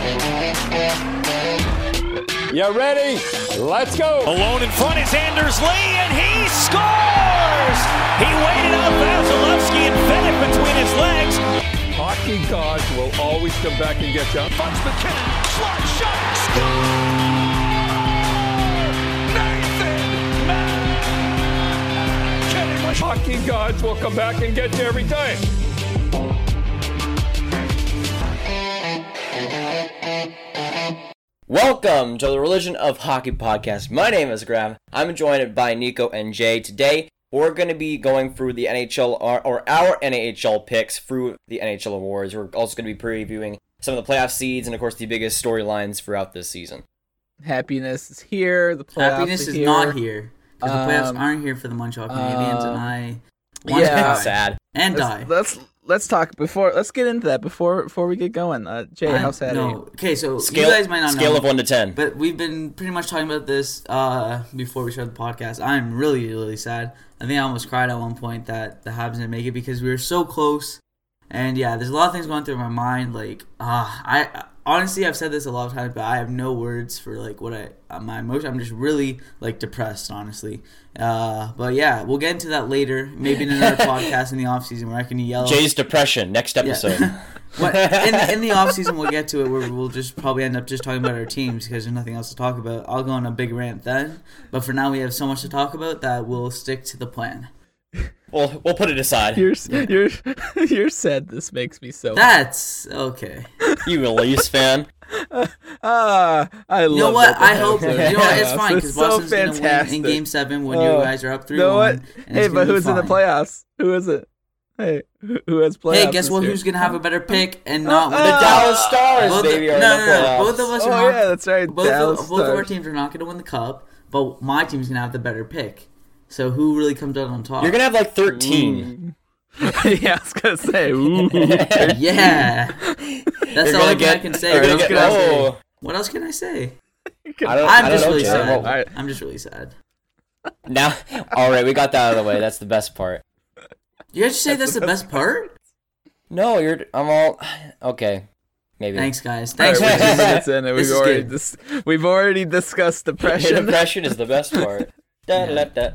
You ready? Let's go. Alone in front is Anders Lee, and he scores! He waited out Vasilevsky and fed it between his legs. Hockey gods will always come back and get you. Punch McKinnon, slot shot, score! Nathan McKinnon. Hockey gods will come back and get you every time. Welcome to the Religion of Hockey podcast. My name is Graham. I'm joined by Nico and Jay. Today, we're going to be going through the NHL, or our NHL picks through the NHL awards. We're also going to be previewing some of the playoff seeds and, of course, the biggest storylines throughout this season. Happiness is here. The playoffs Happiness is here. not here. Because the playoffs aren't here for the Montreal Canadiens, and I want to yeah. die. Sad. And die. Let's talk before. Let's get into that before we get going. Jay, how sad are you? Okay, so Scale, you guys might not know. Scale of 1 to 10. But we've been pretty much talking about this before we started the podcast. I'm really, really sad. I think I almost cried at one point that the Habs didn't make it because we were so close. And yeah, there's a lot of things going through my mind. Like, I honestly, I've said this a lot of times, but I have no words for like what my emotion. I'm just really like depressed, honestly. But yeah, we'll get into that later. Maybe in another podcast in the off season where I can yell. Jay's depression. Next episode. Yeah. in the off season, we'll get to it where we'll just probably end up just talking about our teams because there's nothing else to talk about. I'll go on a big rant then. But for now, we have so much to talk about that we'll stick to the plan. We'll put it aside. You're sad. This makes me so. That's okay. You a Leafs fan? I love. You know what? that I hope. You know what? It's playoffs. fine because It's so Boston's gonna win in fantastic. Game 7 when you guys are up 3-1. You know what? and Hey, it's but gonna be who's in the fine. playoffs? Who is it? Hey, who has playoffs? Hey, guess what? this year? Who's gonna have a better pick and not win The Dallas Stars, Both baby, are in no, the no. playoffs. Both of us Oh are not. yeah, that's right. Dallas Both of our Stars. teams are not gonna win the cup, but my team's gonna have the better pick. So who really comes out on top? You're going to have like 13. Yeah, I was gonna say. Ooh. Yeah. That's You're all gonna I can say. you're What gonna else get- can I say? oh. What else can I say? I I'm don't just know, really Jay. sad. All right. I'm just really sad. Now, all right, we got that out of the way. That's the best part. You guys say that's the best part? No, I'm all okay. Maybe. Thanks, guys. All Thanks right, for we're 2 listening. minutes in, and This is good. we've already discussed depression. Depression is the best part. Da, da, da.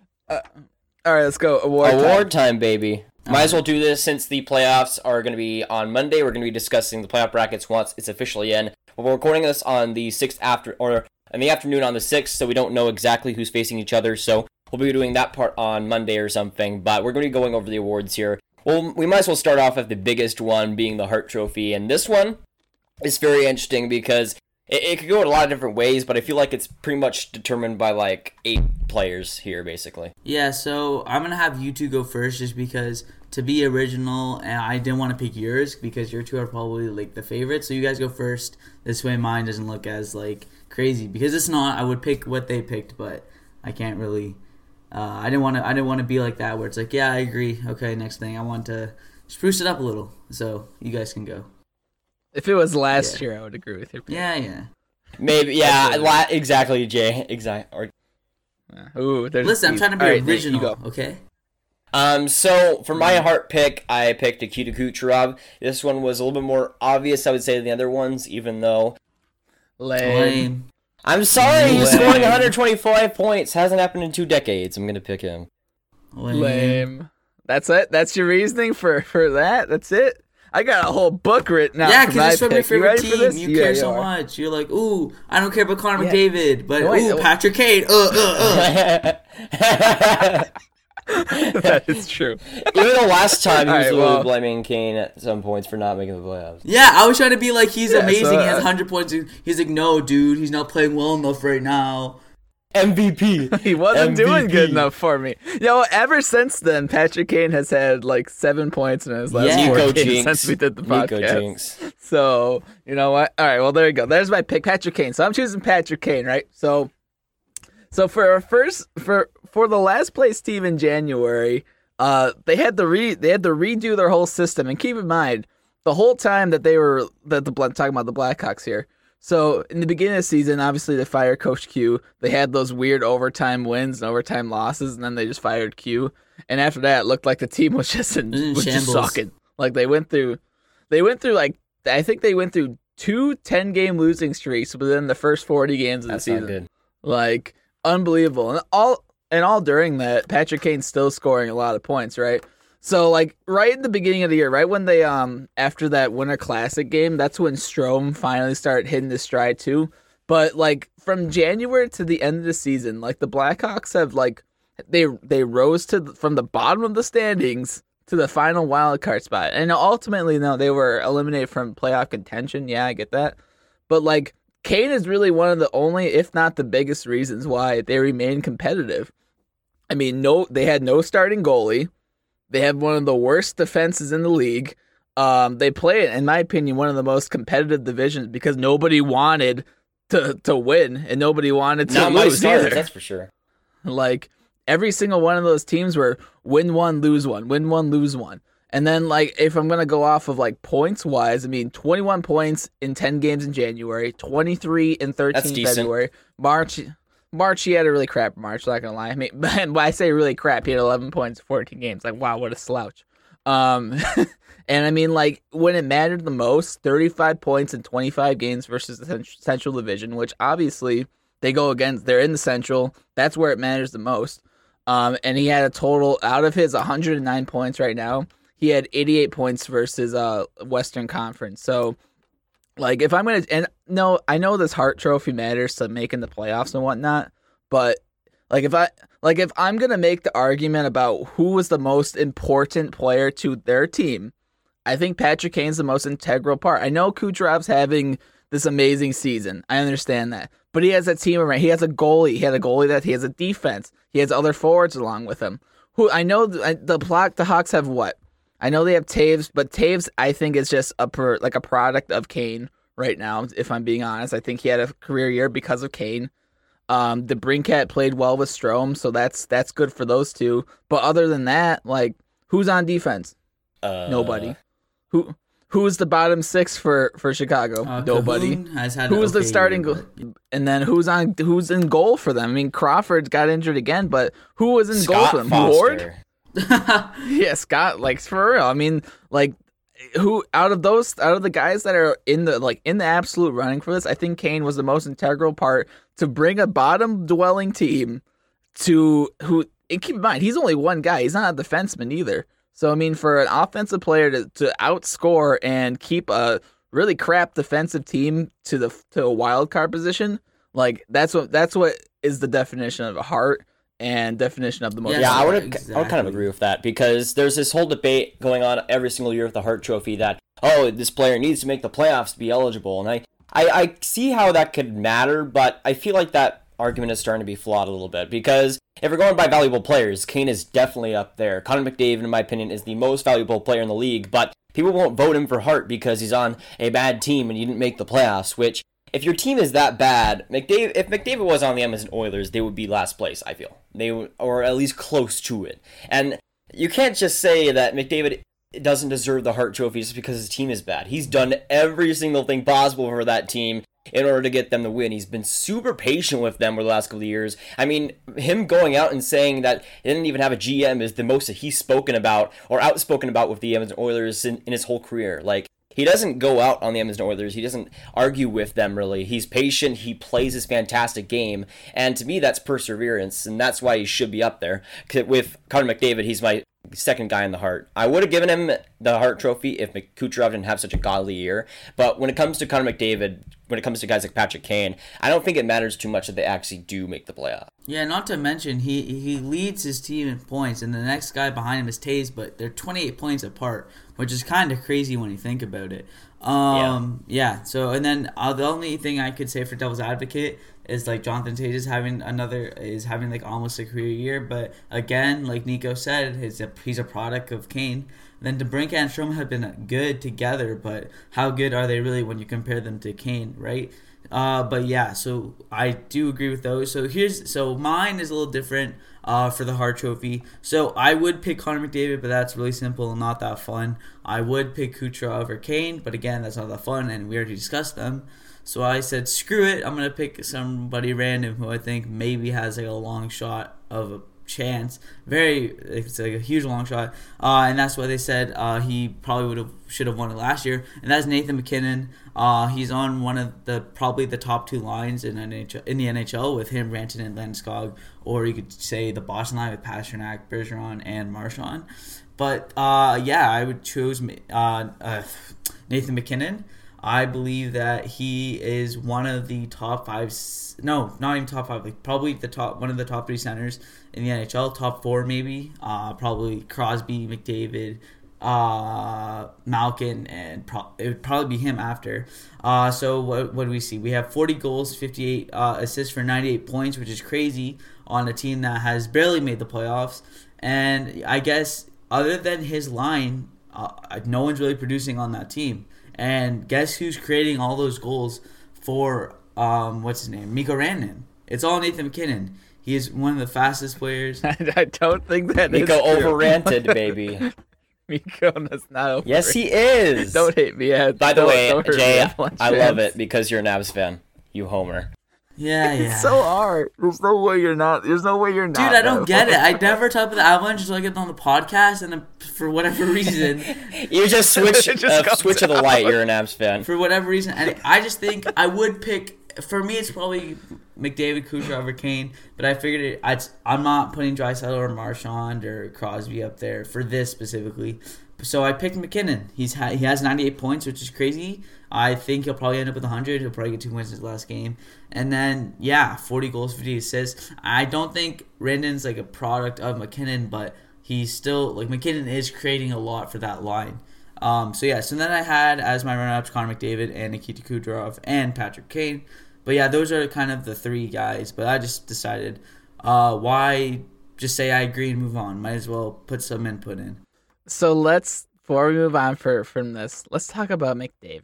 All right, let's go. Award time, baby. Might as well do this since the playoffs are going to be on Monday. We're going to be discussing the playoff brackets once it's officially in. We're recording this on the 6th in the afternoon on the 6th, so we don't know exactly who's facing each other. So we'll be doing that part on Monday or something. But we're going to be going over the awards here. Well, we might as well start off with the biggest one being the Hart Trophy, and this one is very interesting because it could go in a lot of different ways, but I feel like it's pretty much determined by like 8 players here, basically. Yeah, so I'm going to have you two go first just because to be original, and I didn't want to pick yours because your two are probably like the favorites. So you guys go first. This way mine doesn't look as like crazy because it's not. I would pick what they picked, but I can't really I didn't want to be like that where it's like, yeah, I agree. Okay, next thing. I want to spruce it up a little. So you guys can go. If it was last year, I would agree with your pick. Yeah. Maybe, yeah, exactly, Jay. Exactly. Ooh, Listen, I'm trying to be All right, Nate, original, you go. okay? So for my heart pick, I picked Nikita Kucherov. This one was a little bit more obvious, I would say, than the other ones, even though... Lame. I'm sorry, he's Lame. scoring 125 points. Hasn't happened in 2 decades. I'm gonna pick him. Lame. That's it? That's your reasoning for that? That's it? I got a whole book written out Yeah, for because my it's from your pick. You favorite ready for this? team. You Yeah, care so are. much. You're like, ooh, I don't care about Connor Yeah. McDavid, but No, wait, ooh, wait. Patrick Kane. That is true. Even the last time he was Alright, literally well- blaming Kane at some points for not making the playoffs. Yeah, I was trying to be like, he's Yeah, amazing. so, He has 100 points. He's like, no, dude, he's not playing well enough right now. MVP. He wasn't doing MVP. good enough for me. Ever since then, Patrick Kane has had like 7 points in his last Yeah. 4 Nico games Jinx. since we did the Nico podcast. Jinx. So, you know what? All right, well, there you go. There's my pick, Patrick Kane. So I'm choosing Patrick Kane, right? So for our for the last place team in January, they had to redo their whole system. And keep in mind, the whole time that talking about the Blackhawks here. So in the beginning of the season, obviously they fired Coach Q. They had those weird overtime wins and overtime losses, and then they just fired Q. And after that, it looked like the team was just in just shambles. sucking. Like they went through like I think they went through 2 10-game losing streaks within the first 40 games of the season. Not good. Like, unbelievable. And all during that, Patrick Kane's still scoring a lot of points, right? So, like, right in the beginning of the year, right when they, after that Winter Classic game, that's when Strome finally started hitting his stride too. But, like, from January to the end of the season, like, the Blackhawks have, like, they rose from the bottom of the standings to the final wild card spot. And ultimately, no, they were eliminated from playoff contention. Yeah, I get that. But, like, Kane is really one of the only, if not the biggest reasons why they remain competitive. I mean, they had no starting goalie. They have one of the worst defenses in the league. They play, in my opinion, one of the most competitive divisions because nobody wanted to win and nobody wanted to lose either. That's for sure. Like, every single one of those teams were win one, lose one, win one, lose one. And then, like, if I'm going to go off of, like, points-wise, I mean, 21 points in 10 games in January, 23 in 13 in February. March, he had a really crap March, not going to lie. I mean, when I say really crap, he had 11 points in 14 games. Like, wow, what a slouch. And, I mean, like, when it mattered the most, 35 points in 25 games versus the Central Division, which obviously they go against. They're in the Central. That's where it matters the most. And he had a total, out of his 109 points right now, he had 88 points versus Western Conference. So, like, if I'm going to, and no, I know this Hart Trophy matters to making the playoffs and whatnot, but, like, if I'm going to make the argument about who was the most important player to their team, I think Patrick Kane's the most integral part. I know Kucherov's having this amazing season. I understand that. But he has a team around. He has a goalie. He has a defense. He has other forwards along with him. Who I know the Hawks have what? I know they have Taves, but Taves I think is just a product of Kane right now. If I'm being honest, I think he had a career year because of Kane. DeBrincat played well with Strome, so that's good for those two. But other than that, like, who's on defense? Nobody. Who's the bottom six for Chicago? Nobody. Who's the starting goal? And then who's in goal for them? I mean, Crawford got injured again, but who was in goal for them? Ward? Yeah, Scott, like, for real. I mean, like, who out of the guys that are in the absolute running for this, I think Kane was the most integral part to bring a bottom dwelling team to who, and keep in mind, he's only one guy. He's not a defenseman either. So, I mean, for an offensive player to outscore and keep a really crap defensive team to a wild card position, like, that's what is the definition of a Hart and definition of the most. Yeah, I would kind of agree with that, because there's this whole debate going on every single year with the Hart Trophy that, oh, this player needs to make the playoffs to be eligible. And I see how that could matter, but I feel like that argument is starting to be flawed a little bit, because if we're going by valuable players, Kane is definitely up there. Connor McDavid, in my opinion, is the most valuable player in the league, but people won't vote him for Hart because he's on a bad team and he didn't make the playoffs, which, if your team is that bad, if McDavid was on the Edmonton Oilers, they would be last place, I feel. They would, or at least close to it. And you can't just say that McDavid doesn't deserve the Hart Trophy just because his team is bad. He's done every single thing possible for that team in order to get them to win. He's been super patient with them over the last couple of years. I mean, him going out and saying that he didn't even have a GM is the most that he's spoken about or outspoken about with the Edmonton Oilers in his whole career. Like, he doesn't go out on the Edmonton Oilers. He doesn't argue with them, really. He's patient. He plays his fantastic game. And to me, that's perseverance, and that's why he should be up there. With Connor McDavid, he's my second guy in the Hart. I would have given him the Hart Trophy if Kucherov didn't have such a godly year. But when it comes to Connor McDavid, when it comes to guys like Patrick Kane, I don't think it matters too much that they actually do make the playoff. Yeah, not to mention, he leads his team in points, and the next guy behind him is Taves, but they're 28 points apart, which is kind of crazy when you think about it. Yeah. So, and then the only thing I could say for Devil's Advocate is, like, Jonathan Toews is having like almost a career year, but again, like Nico said, he's a product of Kane. Then DeBrincat and Strome have been good together, but how good are they really when you compare them to Kane, right? But yeah, so I do agree with those. So mine is a little different for the Hart Trophy. So I would pick Connor McDavid, but that's really simple and not that fun. I would pick Kucherov over Kane, but again, that's not that fun, and we already discussed them. So I said, screw it, I'm going to pick somebody random who I think maybe has like a long shot of chance. It's like a huge long shot. And that's why they said he probably should have won it last year. And that's Nathan McKinnon. He's on one of probably the top two lines in the NHL with him, Rantanen, and Landeskog, or you could say the Boston line with Pastrnak, Bergeron, and Marchand. But I would choose Nathan McKinnon. I believe that he is one of the top five. No, not even top five. Like probably one of the top three centers in the NHL. Top four maybe. Probably Crosby, McDavid, Malkin, and it would probably be him after. So what do we see? We have 40 goals, 58 assists for 98 points, which is crazy on a team that has barely made the playoffs. And I guess other than his line, no one's really producing on that team. And guess who's creating all those goals for, what's his name? Mikko Rantanen. It's all Nathan McKinnon. He is one of the fastest players. I don't think that Mikko is true. over-ranted, baby. Mikko is not over. Yes, he is. Don't hate me. By the way, don't hurt Jay, me. I love it because you're an Avs fan. You homer. Yeah. It's so hard. There's no way you're not. Dude, I don't get it. I never talk about the Avalanche until I get on the podcast, and then for whatever reason, You just switch It just switch of the light. You're an Avs fan. for whatever reason, and I just think I would pick. For me, it's probably McDavid, Kucherov, or Kane. But I figured I'm not putting Draisaitl or Marchand or Crosby up there for this specifically. So I picked McKinnon. He has 98 points, which is crazy. I think he'll probably end up with 100. He'll probably get 2 wins his last game. And then, 40 goals, 50 assists. I don't think Rantanen's like a product of McKinnon, but he's still, like, McKinnon is creating a lot for that line. So then I had as my runner-ups Connor McDavid and Nikita Kucherov and Patrick Kane. But those are kind of the three guys. But I just decided, why just say I agree and move on? Might as well put some input in. So before we move on from this, let's talk about McDavid.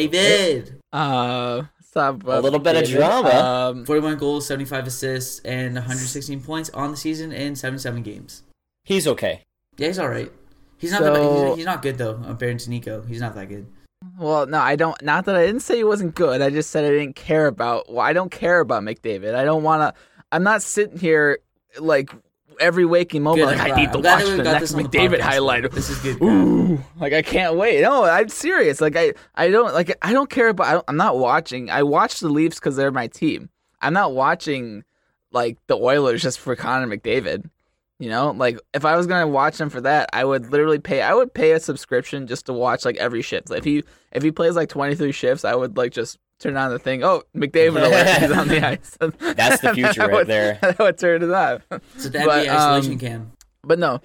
Let's talk about A little bit of McDavid. drama. 41 goals, 75 assists, and 116 points on the season in 77 games. He's okay. Yeah, he's all right. He's not he's not good though. Compared to Nico, he's not that good. Well, no, I don't. Not that I didn't say he wasn't good. I just said I didn't care about. Well, I don't care about McDavid. I don't want to. I'm not sitting here like every waking moment. Good, like, I'm I need to glad watch that we the got next this on the McDavid podcast, highlight. though. This is good. Ooh, like I can't wait. No, I'm serious. Like I don't care about. I'm not watching. I watch the Leafs because they're my team. I'm not watching like the Oilers just for Connor McDavid. You know, like if I was gonna watch him for that, I would literally pay. I would pay a subscription just to watch like every shift. If he plays like 23 shifts, I would like just turn on the thing. Oh, McDavid alert! He's on the ice. That's the future right there. I would turn it on. It's the NBA isolation cam. But no.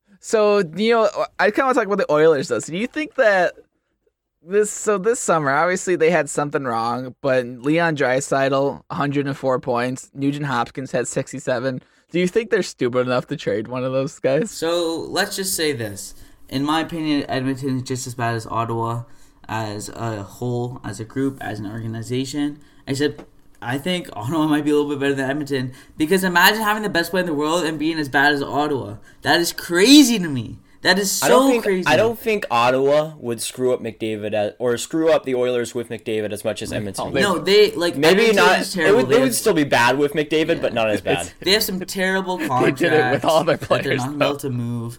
So I kind of want to talk about the Oilers though. So do you think that this summer, obviously they had something wrong, but Leon Draisaitl 104 points, Nugent Hopkins had 67. Do you think they're stupid enough to trade one of those guys? So let's just say this. In my opinion, Edmonton is just as bad as Ottawa as a whole, as a group, as an organization. Except I think Ottawa might be a little bit better than Edmonton. Because imagine having the best player in the world and being as bad as Ottawa. That is crazy to me. That is crazy. I don't think Ottawa would screw up McDavid or screw up the Oilers with McDavid as much as Edmonton. No, they like maybe Edmonton not. is terrible. It would still be bad with McDavid, but not as bad. They have some terrible contracts. They did it with all their players, that they're not able to move.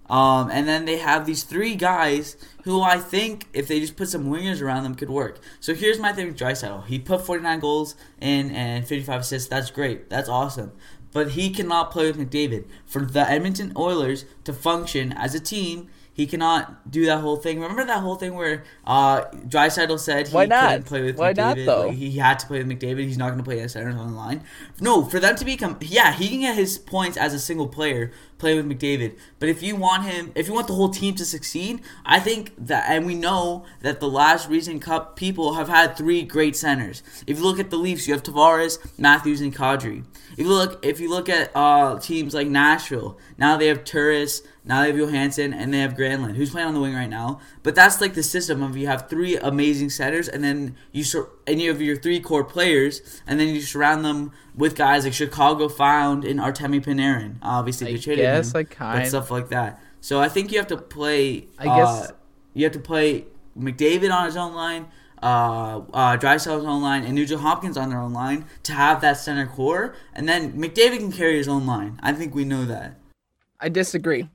And then they have these three guys who I think if they just put some wingers around them could work. So here's my thing with Draisaitl. He put 49 goals in and 55 assists. That's great. That's awesome. But he cannot play with McDavid. For the Edmonton Oilers to function as a team, he cannot do that whole thing. Remember that whole thing where Draisaitl said he couldn't play with McDavid? Why not, though? Like, he had to play with McDavid. He's not going to play as center on the line. No, for them to become... Yeah, he can get his points as a single player, play with McDavid. But if you want the whole team to succeed, I think that... And we know that the last recent Cup people have had three great centers. If you look at the Leafs, you have Tavares, Matthews, and Kadri. If you look at teams like Nashville, now they have Turris... Now they have Johansson, and they have Granlund, who's playing on the wing right now. But that's like the system of you have three amazing setters, and then you have your three core players, and then you surround them with guys like Chicago found in Artemi Panarin. Obviously, they traded him, but stuff like that. So I think you have to play. You have to play McDavid on his own line, Draisaitl's own line, and Nugent Hopkins on their own line to have that center core, and then McDavid can carry his own line. I think we know that. I disagree.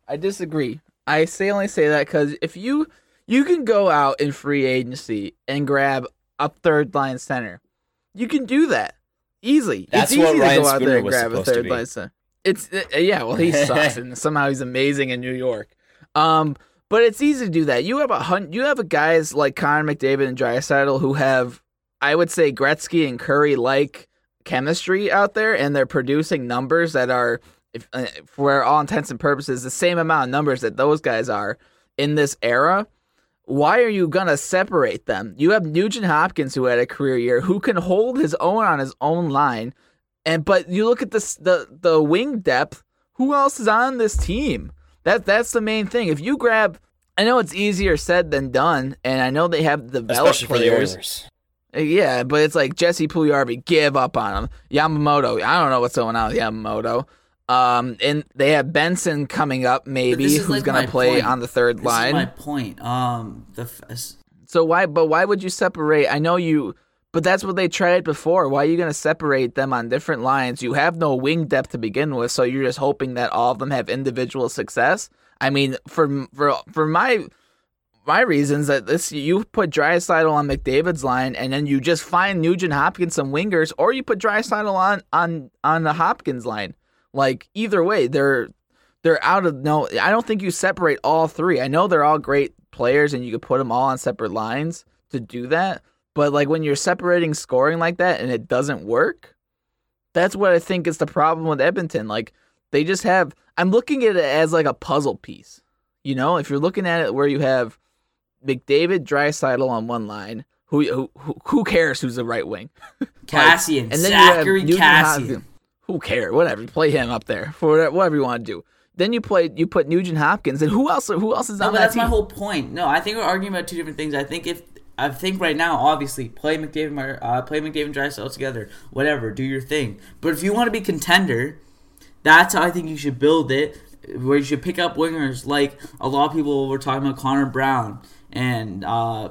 I only say that because if you can go out in free agency and grab a third line center, you can do that easily. That's it's easy what to Ryan go out Spooner there and was grab a supposed to third be. line center. Well, he sucks and somehow he's amazing in New York. But it's easy to do that. You have a guys like Connor McDavid and Draisaitl who have, I would say, Gretzky and Curry like chemistry out there, and they're producing numbers that are, for all intents and purposes, the same amount of numbers that those guys are in this era. Why are you gonna separate them? You have Nugent Hopkins, who had a career year, who can hold his own on his own line, but you look at the wing depth. Who else is on this team? That's the main thing. If you grab, I know it's easier said than done, and I know they have developed Especially for the players. Oilers. Yeah, but it's like Jesse Puljujarvi, give up on him. Yamamoto, I don't know what's going on with Yamamoto. And they have Benson coming up, maybe, this is who's like going my to play point. on the third line. This is my point. So why would you separate? I know you, but that's what they tried before. Why are you going to separate them on different lines? You have no wing depth to begin with, so you're just hoping that all of them have individual success. I mean, for my reasons, that this, you put Draisaitl on McDavid's line, and then you just find Nugent Hopkins some wingers, or you put Draisaitl on the Hopkins line. Like, either way, they're out of no. I don't think you separate all three. I know they're all great players, and you could put them all on separate lines to do that. But like when you're separating scoring like that and it doesn't work, that's what I think is the problem with Edmonton. Like, they just have. I'm looking at it as like a puzzle piece. You know, if you're looking at it where you have McDavid, Draisaitl on one line, who cares who's the right wing? Cassian, and then you have Zachary Nugent Cassian. Hopkins. Who cares? Whatever. Play him up there for whatever you want to do. Then you put Nugent Hopkins, and who else is No, on but that that's team? my whole point. No, I think we're arguing about two different things. I think right now, obviously, play McDavid and Draisaitl together. Whatever, do your thing. But if you want to be contender, that's how I think you should build it. Where you should pick up wingers like a lot of people were talking about Connor Brown and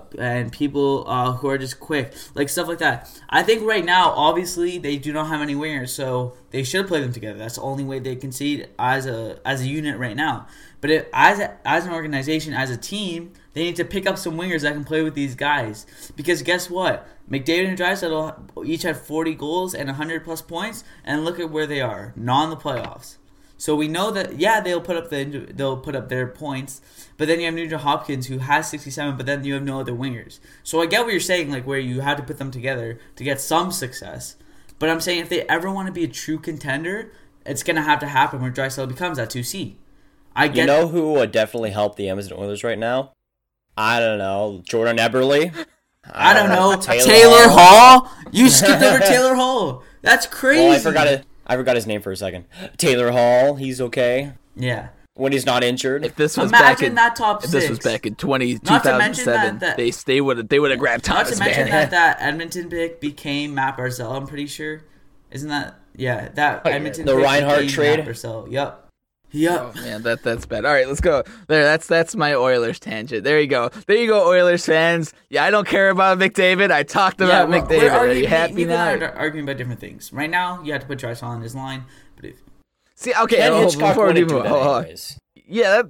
people who are just quick, like stuff like that. I think right now, obviously, they do not have any wingers, so they should play them together. That's the only way they concede as a unit right now. But as an organization, as a team, they need to pick up some wingers that can play with these guys. Because guess what? McDavid and Draisaitl each had 40 goals and 100-plus points, and look at where they are, not in the playoffs. So we know that, yeah, they'll put up their points, but then you have Nugent Hopkins who has 67, but then you have no other wingers. So I get what you're saying, like where you have to put them together to get some success. But I'm saying if they ever want to be a true contender, it's going to happen where Draisaitl becomes that 2C. You know who would definitely help the Edmonton Oilers right now? I don't know. Jordan Eberle? I don't know. Taylor Hall? You skipped over Taylor Hall. That's crazy. Well, I forgot his name for a second. Taylor Hall, he's okay. Yeah. When he's not injured. If this was Imagine that top if six. this was back in 2007, Not to mention that they would have grabbed Not Thomas. to mention man. that Edmonton pick became Matt Barzal, I'm pretty sure. Isn't that? Yeah, that Oh, yeah. Edmonton The pick Reinhart became trade? Matt Barzal. Yep. Oh man, that's bad. All right, let's go. There, that's my Oilers tangent. There you go, Oilers fans. Yeah, I don't care about McDavid. I talked about McDavid. Are you happy now? We're arguing about different things. Right now, you have to put Draisaitl on his line. But if See, okay, Ken Hitchcock before we wouldn't move do that on. anyways. Yeah,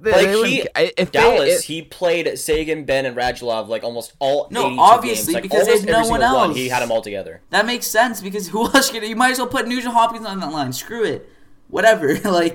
Dallas, he played Sagan, Ben, and Radulov like almost all 82 obviously, games. Like, because they had almost every no one single else. He had them all together. that makes sense because who else you might as well put Nugent Hopkins on that line. Screw it. Whatever.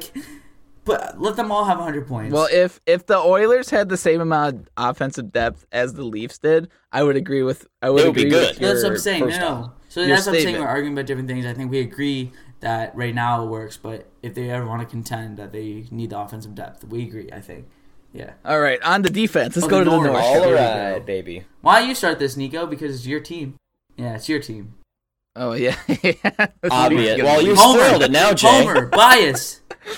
But let them all have 100 points. Well, if the Oilers had the same amount of offensive depth as the Leafs did, I would agree with. It would be good. that's what I'm saying. first No. off. So Your that's what I'm saying. statement. We're arguing about different things. I think we agree that right now it works, but if they ever want to contend, that they need the offensive depth. We agree, I think. Yeah. All right, on the defense. Let's Oh, go the to the North. North. All Here we right, go. baby. Why don't you start this, Nico? Because it's your team. Yeah, it's your team. Oh yeah, Obvious. Well, you Homer. spoiled it now, Jay. Homer, bias.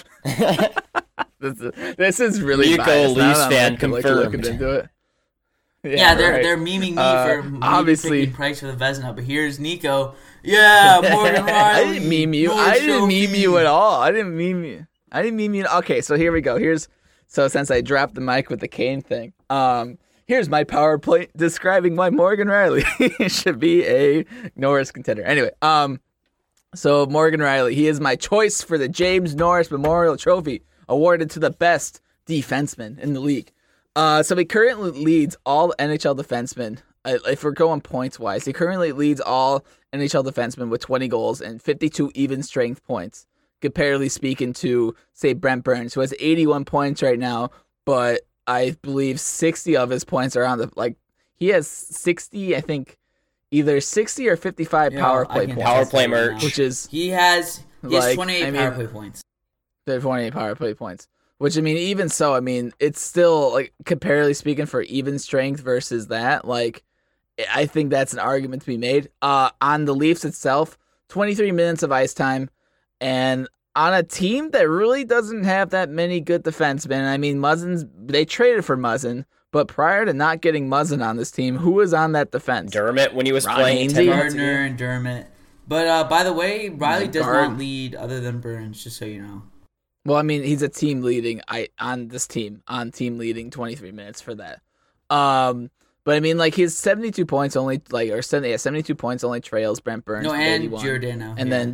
This is really Nico, biased. Now Leafs I'm fan looking confirmed. into it. Yeah, they're right. they're memeing me for maybe obviously- picking Price for the Vezina, but here's Nico. Yeah, Morgan Riley. I didn't meme you. Norris I didn't Trophy. meme you at all. I didn't meme you. Okay, so here we go. So since I dropped the mic with the Kane thing, here's my PowerPoint describing why Morgan Riley should be a Norris contender. Anyway, so Morgan Riley, he is my choice for the James Norris Memorial Trophy, awarded to the best defenseman in the league. So he currently leads all NHL defensemen. If we're going points-wise, he currently leads all NHL defensemen with 20 goals and 52 even strength points, comparatively speaking to, say, Brent Burns, who has 81 points right now, but I believe 60 of his points are on he has 60, I think, either 60 or 55 power play points. Power play merch. Which is... He has 28 power play points. 28 power play points. Which, I mean, even so, I mean, it's still, like, comparatively speaking, for even strength versus that, like, I think that's an argument to be made. On the Leafs itself, 23 minutes of ice time, and on a team that really doesn't have that many good defensemen. I mean, they traded for Muzzin, but prior to not getting Muzzin on this team, who was on that defense? Dermott, when he was playing 10 months ago. Gardner and Dermott. But, by the way, Riley does not lead other than Burns, just so you know. Well, I mean, he's a team leading on team leading 23 minutes for that. But I mean, like, his 72 points only 72 points only trails Brent Burns. No, and Giordano. And then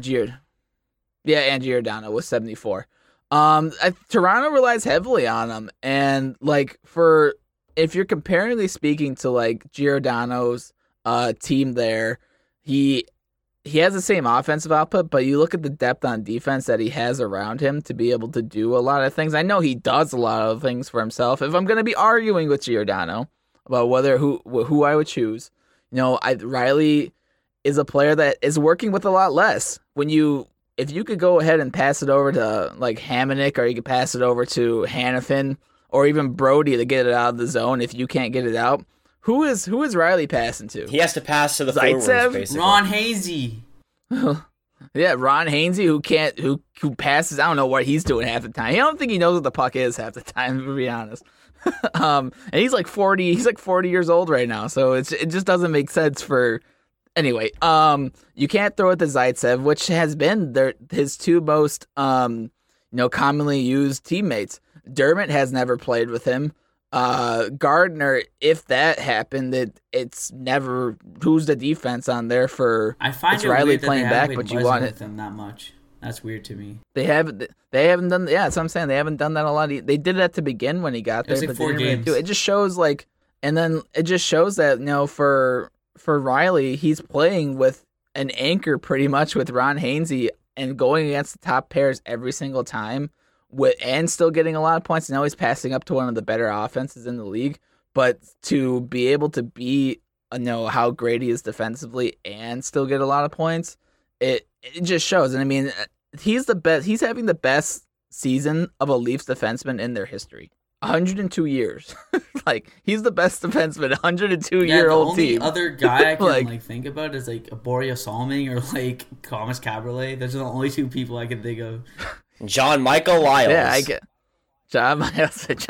and Giordano was 74. Toronto relies heavily on him, and like if you're comparatively speaking to like Giordano's team there, he has the same offensive output, but you look at the depth on defense that he has around him to be able to do a lot of things. I know he does a lot of things for himself. If I'm going to be arguing with Giordano about who I would choose, Riley is a player that is working with a lot less. If you could go ahead and pass it over to like Hamonic, or you could pass it over to Hanifin, or even Brody to get it out of the zone if you can't get it out. Who is Riley passing to? He has to pass to the forwards, basically. Ron Hainsey. Yeah, Ron Hainsey, who passes. I don't know what he's doing half the time. I don't think he knows what the puck is half the time, to be honest. And he's like 40. He's like 40 years old right now, so it just doesn't make sense for. Anyway, you can't throw it to Zaitsev, which has been his two most commonly used teammates. Dermott has never played with him. Gardner, if that happened, it's never who's the defense on there for. I find it's it Riley weird that playing they back, haven't but you want with it them that much. That's weird to me. They haven't done. Yeah, that's what I'm saying. They haven't done that a lot. They did it to begin when he got there, like but 4 they didn't really games. do it. It just shows that for Riley, he's playing with an anchor pretty much with Ron Hainsey and going against the top pairs every single time. And still getting a lot of points. Now he's passing up to one of the better offenses in the league. But to be able to know how great he is defensively and still get a lot of points, it just shows. And I mean, he's the best. He's having the best season of a Leafs defenseman in their history. 102 years. Like, he's the best defenseman. 102-year-old team. The only other guy I can think about is like Boria Salming or like Thomas Cabriolet. Those are the only 2 people I can think of. John Michael Lyles. Yeah, I get John Michael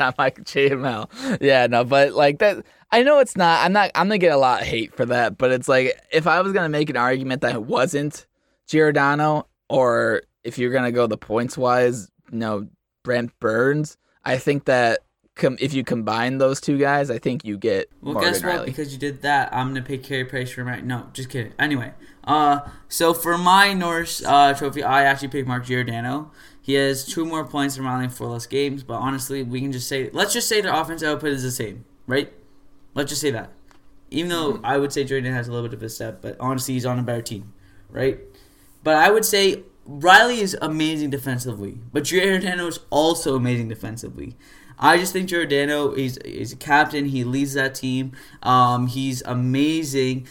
JML. Yeah, no, but like that, I know it's not. I'm gonna get a lot of hate for that, but it's like if I was gonna make an argument that it wasn't Giordano, or if you're gonna go the points wise, Brent Burns, I think that if you combine those 2 guys, I think you get. Well, Morgan guess what? Riley. Because you did that, I'm gonna pick Carey Price for my. No, just kidding. Anyway, so for my Norris trophy, I actually picked Mark Giordano. He has 2 more points than Riley in 4 less games, but honestly, let's just say the offensive output is the same, right? Let's just say that. Even though I would say Giordano has a little bit of a step, but honestly, he's on a better team, right? But I would say Riley is amazing defensively, but Giordano is also amazing defensively. I just think Giordano is a captain. He leads that team. He's amazing.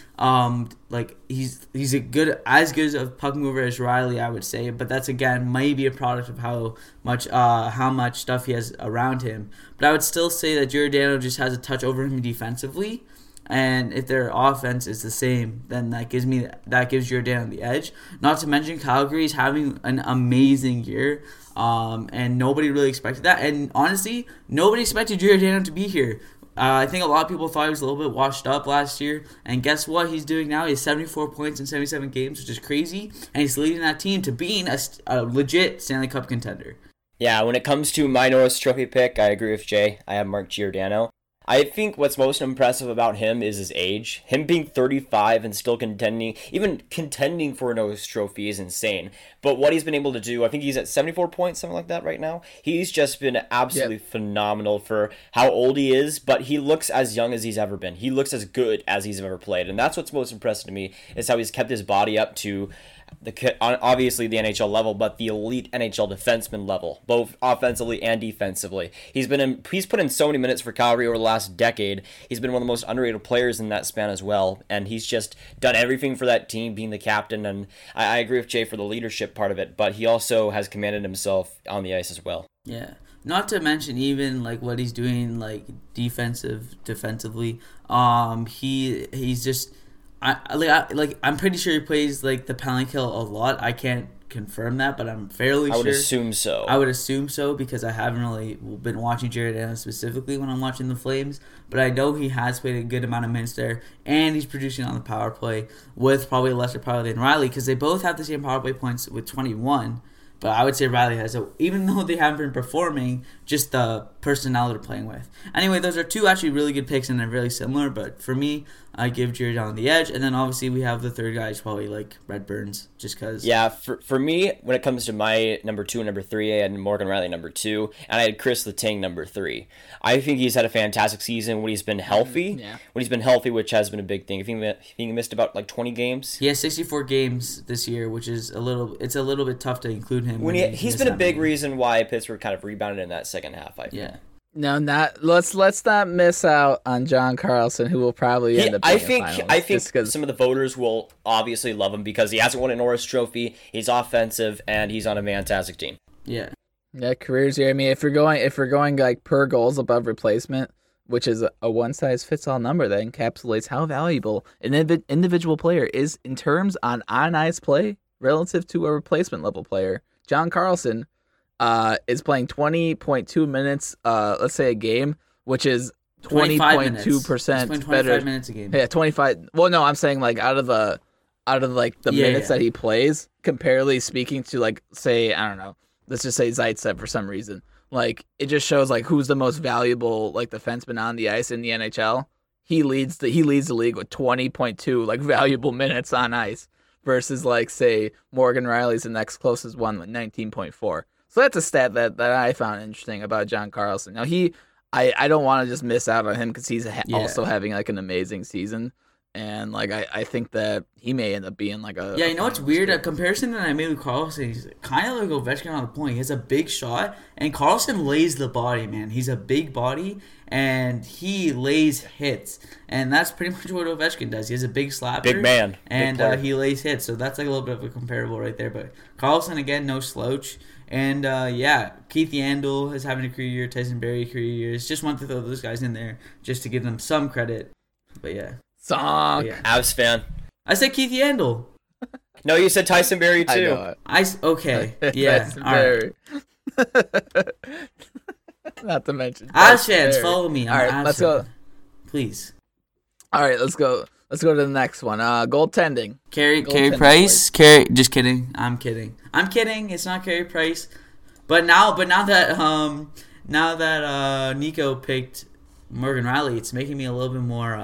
He's as good a puck mover as Riley, I would say. But that's again maybe a product of how much stuff he has around him. But I would still say that Giordano just has a touch over him defensively. And if their offense is the same, then that gives Giordano the edge. Not to mention Calgary is having an amazing year. And nobody really expected that. And honestly, nobody expected Giordano to be here. I think a lot of people thought he was a little bit washed up last year. And guess what he's doing now? He has 74 points in 77 games, which is crazy. And he's leading that team to being a legit Stanley Cup contender. Yeah, when it comes to my Norris Trophy pick, I agree with Jay. I have Mark Giordano. I think what's most impressive about him is his age. Him being 35 and still even contending for an O's trophy is insane. But what he's been able to do, I think he's at 74 points, something like that right now. He's just been absolutely phenomenal for how old he is, but he looks as young as he's ever been. He looks as good as he's ever played. And that's what's most impressive to me, is how he's kept his body up to obviously the NHL level, but the elite NHL defenseman level, both offensively and defensively. He's put in so many minutes for Calgary over the last decade. He's been one of the most underrated players in that span as well, and he's just done everything for that team, being the captain. And I agree with Jay for the leadership part of it, but he also has commanded himself on the ice as well. Yeah. Not to mention even like what he's doing like defensively. He's just I'm pretty sure he plays like the penalty kill a lot. I can't confirm that, but I'm fairly sure. I would assume so. I would assume so because I haven't really been watching Jared Allen specifically when I'm watching the Flames, but I know he has played a good amount of minutes there, and he's producing on the power play with probably lesser power than Riley, because they both have the same power play points with 21. But I would say Riley has, even though they haven't been performing, just the personnel they're playing with. Anyway, those are two actually really good picks, and they're really similar. But for me, I give Jared Allen the edge. And then obviously we have the third guy is probably like Red Burns, just because. Yeah, for me, when it comes to my number 2 and number 3, I had Morgan Riley number 2, and I had Chris Letang number 3. I think he's had a fantastic season when he's been healthy. Yeah. When he's been healthy, which has been a big thing. I think he missed about like 20 games. He has 64 games this year, which is a little bit tough to include him. He's been a big reason why Pittsburgh kind of rebounded in that second half, I think. Yeah. No, let's not miss out on John Carlson, who will probably end up being I think some of the voters will obviously love him because he hasn't won an Norris Trophy. He's offensive and he's on a fantastic team. Yeah. Yeah, careers here. I mean, if we're going like per goals above replacement, which is a one size fits all number that encapsulates how valuable an individual player is in terms on ice play relative to a replacement level player. John Carlson is playing 20.2 minutes, let's say a game, which is 20.2% better. 25 minutes a game. Yeah, 25. Well, no, I'm saying like out of the minutes that he plays, comparatively speaking to like say, I don't know, let's just say Zaitsev for some reason. Like it just shows like who's the most valuable like defenseman on the ice in the NHL. He leads the league with 20.2 like valuable minutes on ice versus like say Morgan Riley's the next closest one with 19.4. So that's a stat that I found interesting about John Carlson. Now I don't want to just miss out on him because he's also having like an amazing season, and like I think that he may end up being like a you know what's weird? A comparison that I made with Carlson, he's kind of like Ovechkin on the point. He has a big shot, and Carlson lays the body, man. He's a big body, and he lays hits, and that's pretty much what Ovechkin does. He has a big slapper, big man, and he lays hits. So that's like a little bit of a comparable right there. But Carlson again, no slouch. And, Keith Yandel is having a career year. Tyson Barrie, career years. Just want to throw those guys in there just to give them some credit. But, yeah. Song. Avs fan. I said Keith Yandel. No, you said Tyson Barrie, too. Okay. Yeah. Tyson Barrie. Not to mention. Avs fans, follow me. All right, let's go. Please. All right, let's go. Let's go to the next one. Goaltending. Carey Price. Just kidding. I'm kidding. It's not Carey Price. But now that Nico picked Morgan Riley, it's making me a little bit more.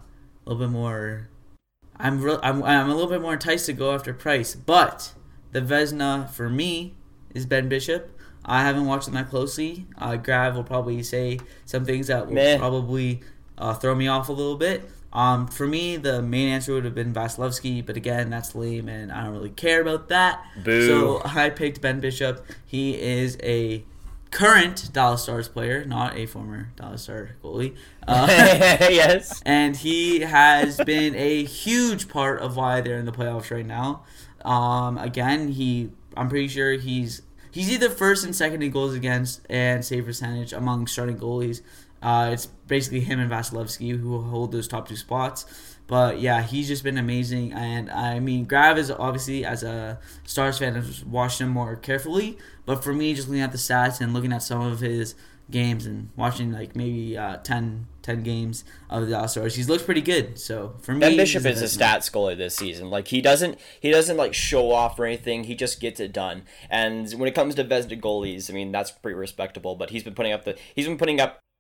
I'm a little bit more enticed to go after Price. But the Vezina for me is Ben Bishop. I haven't watched him that closely. Grav will probably say some things that will probably throw me off a little bit. For me, the main answer would have been Vasilevsky, but again, that's lame, and I don't really care about that. Boo. So I picked Ben Bishop. He is a current Dallas Stars player, not a former Dallas Star goalie. Yes. And he has been a huge part of why they're in the playoffs right now. Again, I'm pretty sure he's either first and second in goals against and save percentage among starting goalies. It's basically him and Vasilevsky who hold those top two spots. But, yeah, he's just been amazing. And, I mean, Grav is obviously, as a Stars fan, has watched him more carefully. But for me, just looking at the stats and looking at some of his games and watching, like, maybe 10 games of the Dallas Stars, he's looked pretty good. So, for me, Ben Bishop is a stats goalie this season. Like, he doesn't like, show off or anything. He just gets it done. And when it comes to Vezina goalies, I mean, that's pretty respectable. But he's been putting up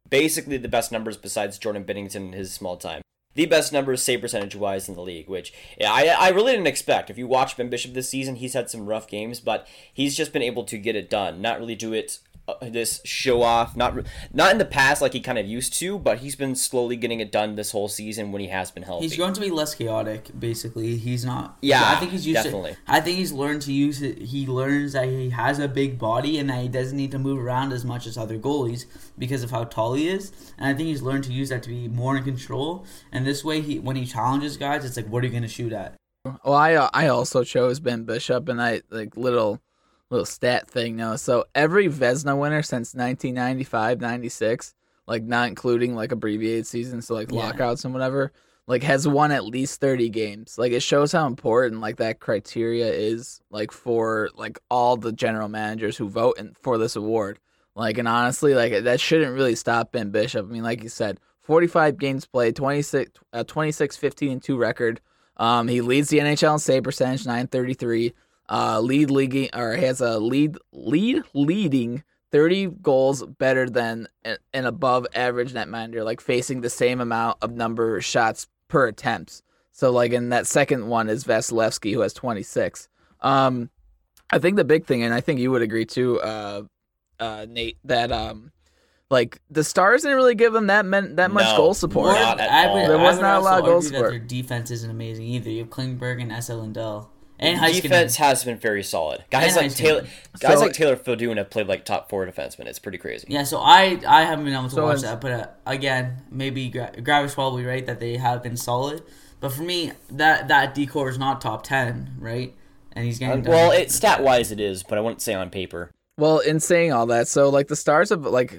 basically the best numbers besides Jordan Binnington in his small time. The best numbers save percentage-wise in the league, which I really didn't expect. If you watch Ben Bishop this season, he's had some rough games, but he's just been able to get it done. Not really do it this show off, not in the past like he kind of used to, but he's been slowly getting it done this whole season when he has been healthy. He's going to be less chaotic, basically. He's not. Yeah, I think he's used definitely. to. I think he's learned to use it. He learns that he has a big body and that he doesn't need to move around as much as other goalies because of how tall he is. And I think he's learned to use that to be more in control. And this way, when he challenges guys, it's like, what are you going to shoot at? Well, I also chose Ben Bishop, and I little stat thing now. So every Vezina winner since 1995-96, like not including like abbreviated seasons, so like lockouts and whatever, like has won at least 30 games. Like it shows how important like that criteria is like for like all the general managers who vote for this award. Like, and honestly, like that shouldn't really stop Ben Bishop. I mean, like you said, 45 games played, 26-15-2 record. He leads the NHL in save percentage, .933. Has a leading 30 goals better than an above average netminder, like facing the same amount of number of shots per attempts. So like in that second one is Vasilevsky, who has 26. I think the big thing, and I think you would agree too, Nate, that like the Stars didn't really give him that much goal support. There was not a lot of goal support. Their defense isn't amazing either. You have Klingberg and S.L. Lindell. And defense has been very solid. Guys like Taylor Fildun have played like top 4 defensemen. It's pretty crazy. Yeah, so I haven't been able to watch that, but again, maybe Gravis probably right that they have been solid. But for me, that decor is not top 10, right? And he's getting done. Well, stat wise it is, but I wouldn't say on paper. Well, in saying all that, so like the Stars have like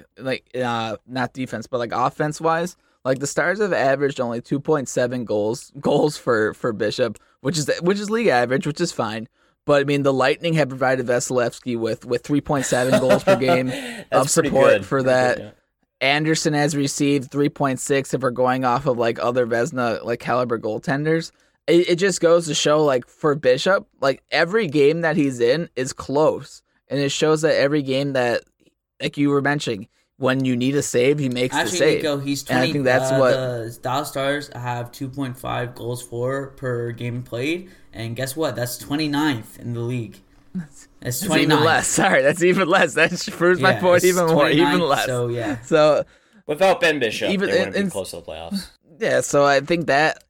not defense, but like offense wise, like the Stars have averaged only 2.7 goals for Bishop, which is league average, which is fine. But I mean, the Lightning have provided Vasilevsky with 3.7 goals per game of support for that. Good, yeah. Anderson has received 3.6 if we're going off of like other Vezina like caliber goaltenders. It just goes to show like for Bishop, like every game that he's in is close, and it shows that every game that, like you were mentioning, when you need a save, he makes the save. Nico, he's 20. And I think that's what the Dallas Stars have 2.5 goals for per game played, and guess what? That's 29th in the league. That's 29th. Even less. Sorry, that's even less. That proves my point even more, even less. So yeah. So without Ben Bishop, they wouldn't be close to the playoffs. Yeah, so I think that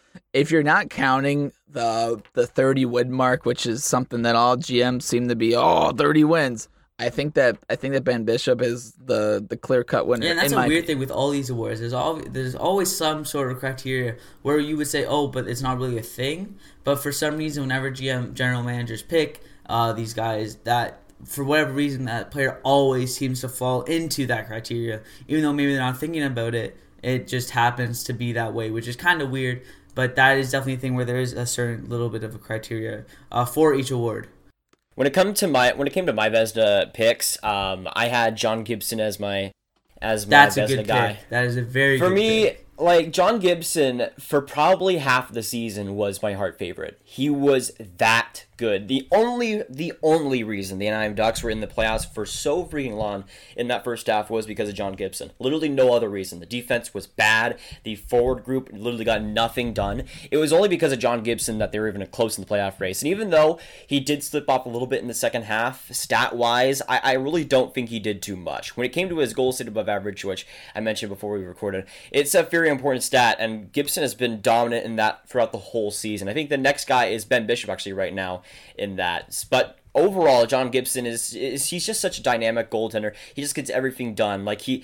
if you're not counting the 30 win mark, which is something that all GMs seem to be 30 wins. I think that Ben Bishop is the clear-cut winner. Yeah, and that's a weird thing with all these awards. There's always some sort of criteria where you would say, but it's not really a thing. But for some reason, whenever general managers pick these guys, that for whatever reason, that player always seems to fall into that criteria. Even though maybe they're not thinking about it, it just happens to be that way, which is kind of weird. But that is definitely a thing where there is a certain little bit of a criteria for each award. When it came to my Vezina picks, I had John Gibson as my Vezina guy. Pick. That is a very good pick. Like John Gibson for probably half the season was my heart favorite. He was that good. The only reason the Anaheim Ducks were in the playoffs for so freaking long in that first half was because of John Gibson. Literally no other reason. The defense was bad. The forward group literally got nothing done. It was only because of John Gibson that they were even close in the playoff race. And even though he did slip off a little bit in the second half, stat-wise, I really don't think he did too much. When it came to his goals saved above average, which I mentioned before we recorded, it's a very important stat, and Gibson has been dominant in that throughout the whole season. I think the next guy is Ben Bishop actually right now in that. But overall, John Gibson he's just such a dynamic goaltender. He just gets everything done. Like he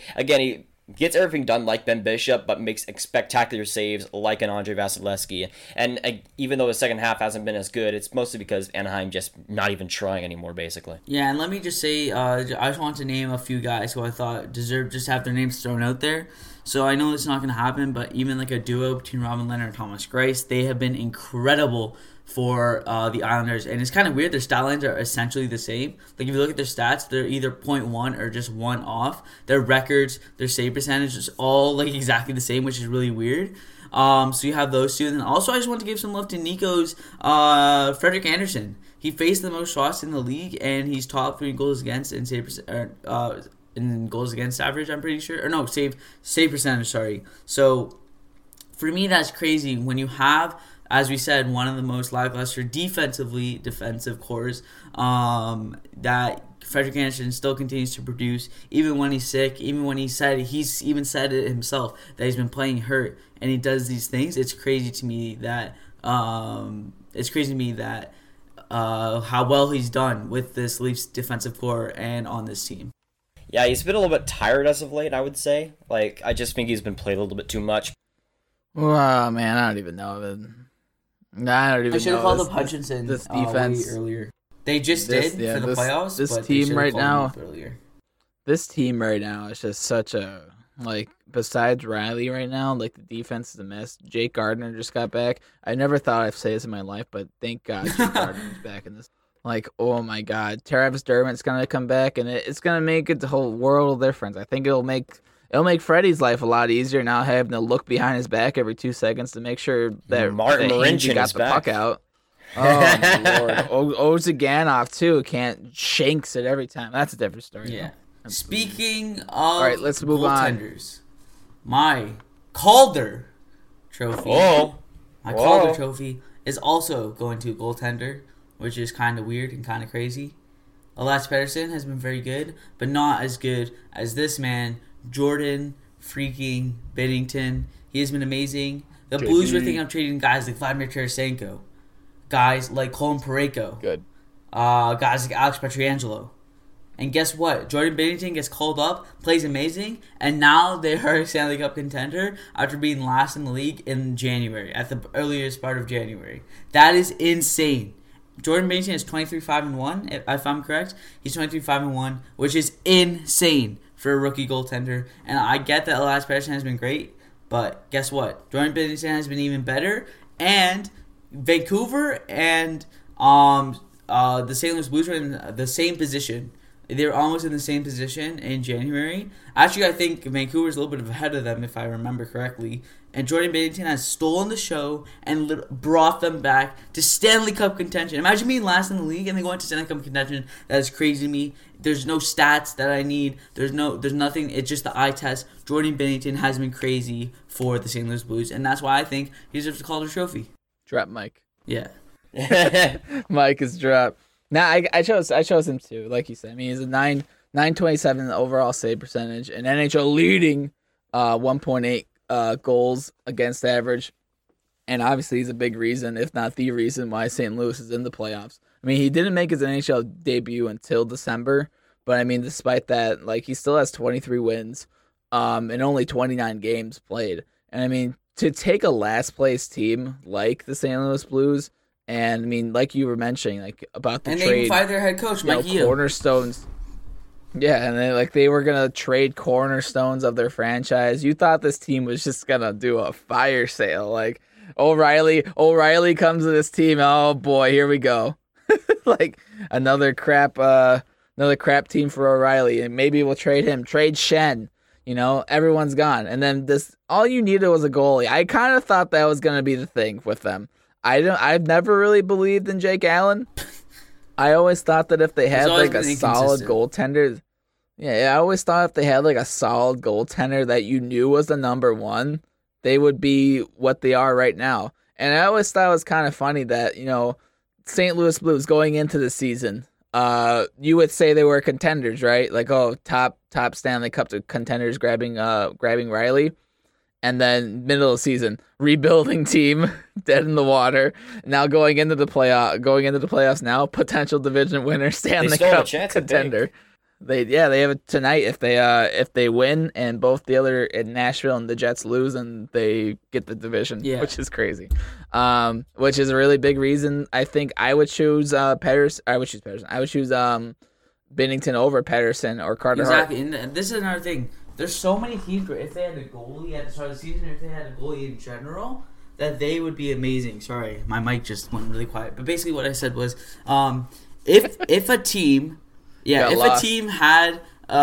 gets everything done like Ben Bishop, but makes spectacular saves like an Andrei Vasilevsky. And even though the second half hasn't been as good, it's mostly because Anaheim just not even trying anymore, basically. Yeah, and let me just say, I just want to name a few guys who I thought deserve just have their names thrown out there. So I know it's not going to happen, but even like a duo between Robin Leonard and Thomas Greiss, they have been incredible for the Islanders. And it's kind of weird. Their stat lines are essentially the same. Like if you look at their stats, they're either 0.1 or just 1 off. Their records, their save percentage is all like exactly the same, which is really weird. So you have those two. And then also I just want to give some love to Nico's Frederik Andersen. He faced the most shots in the league, and he's top 3 goals against and save in goals against average, I'm pretty sure. Or no, save percentage, sorry. So for me, that's crazy when you have, as we said, one of the most lackluster defensive cores that Frederik Andersen still continues to produce, even when he's sick, even when he's even said it himself that he's been playing hurt, and he does these things. It's crazy to me that how well he's done with this Leafs defensive core and on this team. Yeah, he's been a little bit tired as of late, I would say. Like, I just think he's been played a little bit too much. Oh, man, I don't even know. I should have called up Hutchinson this defense way earlier. They just did for the playoffs. This but team right now, this team right now is just such a, like, besides Riley right now, like, the defense is a mess. Jake Gardiner just got back. I never thought I'd say this in my life, but thank God Jake Gardiner's back in this. Like, oh my God, Travis Dermott's gonna come back, and it's gonna make it the whole world of difference. I think it'll make Freddie's life a lot easier now, having to look behind his back every 2 seconds to make sure that Martin Marincin got is the back. puck out. Oh my Lord, Ozhiganov too shanks it every time. That's a different story. Yeah. Speaking of right, let's move goaltenders, my Calder trophy. My Calder trophy is also going to a goaltender, which is kind of weird and kind of crazy. Elias Pettersson has been very good, but not as good as this man, Jordan freaking Binnington. He has been amazing. The Blues were thinking of trading guys like Vladimir Tarasenko, guys like Colin Parayko, guys like Alex Pietrangelo. And guess what? Jordan Binnington gets called up, plays amazing, and now they are a Stanley Cup contender after being last in the league in January, at the earliest part of January. That is insane. Jordan Binnington is 23-5-1, if I'm correct. He's 23-5-1, which is insane for a rookie goaltender. And I get that Elias Pettersson has been great, but guess what? Jordan Binnington has been even better. And Vancouver and the St. Louis Blues are in the same position. They're almost in the same position in January. Actually, I think Vancouver's a little bit ahead of them, if I remember correctly. And Jordan Binnington has stolen the show and brought them back to Stanley Cup contention. Imagine being last in the league and then going to Stanley Cup contention. That is crazy to me. There's no stats that I need. There's nothing. It's just the eye test. Jordan Binnington has been crazy for the St. Louis Blues, and that's why I think he deserves the Calder Trophy. Drop Mike. Yeah. Mike is dropped. Now I chose him too, like you said. I mean, he's a 927 overall save percentage, and NHL leading 1.8 goals against average, and obviously he's a big reason, if not the reason, why St. Louis is in the playoffs. I mean, he didn't make his NHL debut until December, but I mean, despite that, like, he still has 23 wins, and only 29 games played. And I mean, to take a last place team like the St. Louis Blues. And I mean, like you were mentioning, like about the and trade, they even fired their head coach, Mike Yeo. Cornerstones. Yeah, and they were gonna trade cornerstones of their franchise. You thought this team was just gonna do a fire sale, like O'Reilly comes to this team. Oh boy, here we go, like another crap team for O'Reilly, and maybe we'll trade him. Trade Shen. You know, everyone's gone, and then all you needed was a goalie. I kind of thought that was gonna be the thing with them. I've never really believed in Jake Allen. I always thought that if they had like a solid goaltender, I always thought if they had like a solid goaltender that you knew was the number one, they would be what they are right now. And I always thought it was kind of funny that, you know, St. Louis Blues going into the season, you would say they were contenders, right? Like, oh, top Stanley Cup contenders grabbing Riley. And then middle of the season, rebuilding team, dead in the water. Now going into the playoffs now, potential division winner, Stanley Cup contender. They have it tonight if they win and both the other in Nashville and the Jets lose and they get the division, which is crazy. Which is a really big reason. I think I would choose Pettersson. I would choose Binnington over Pettersson or Carter Hart. Exactly, and this is another thing. There's so many teams where if they had a goalie at the start of the season, or if they had a goalie in general, that they would be amazing. Sorry, my mic just went really quiet. But basically, what I said was, if a team had a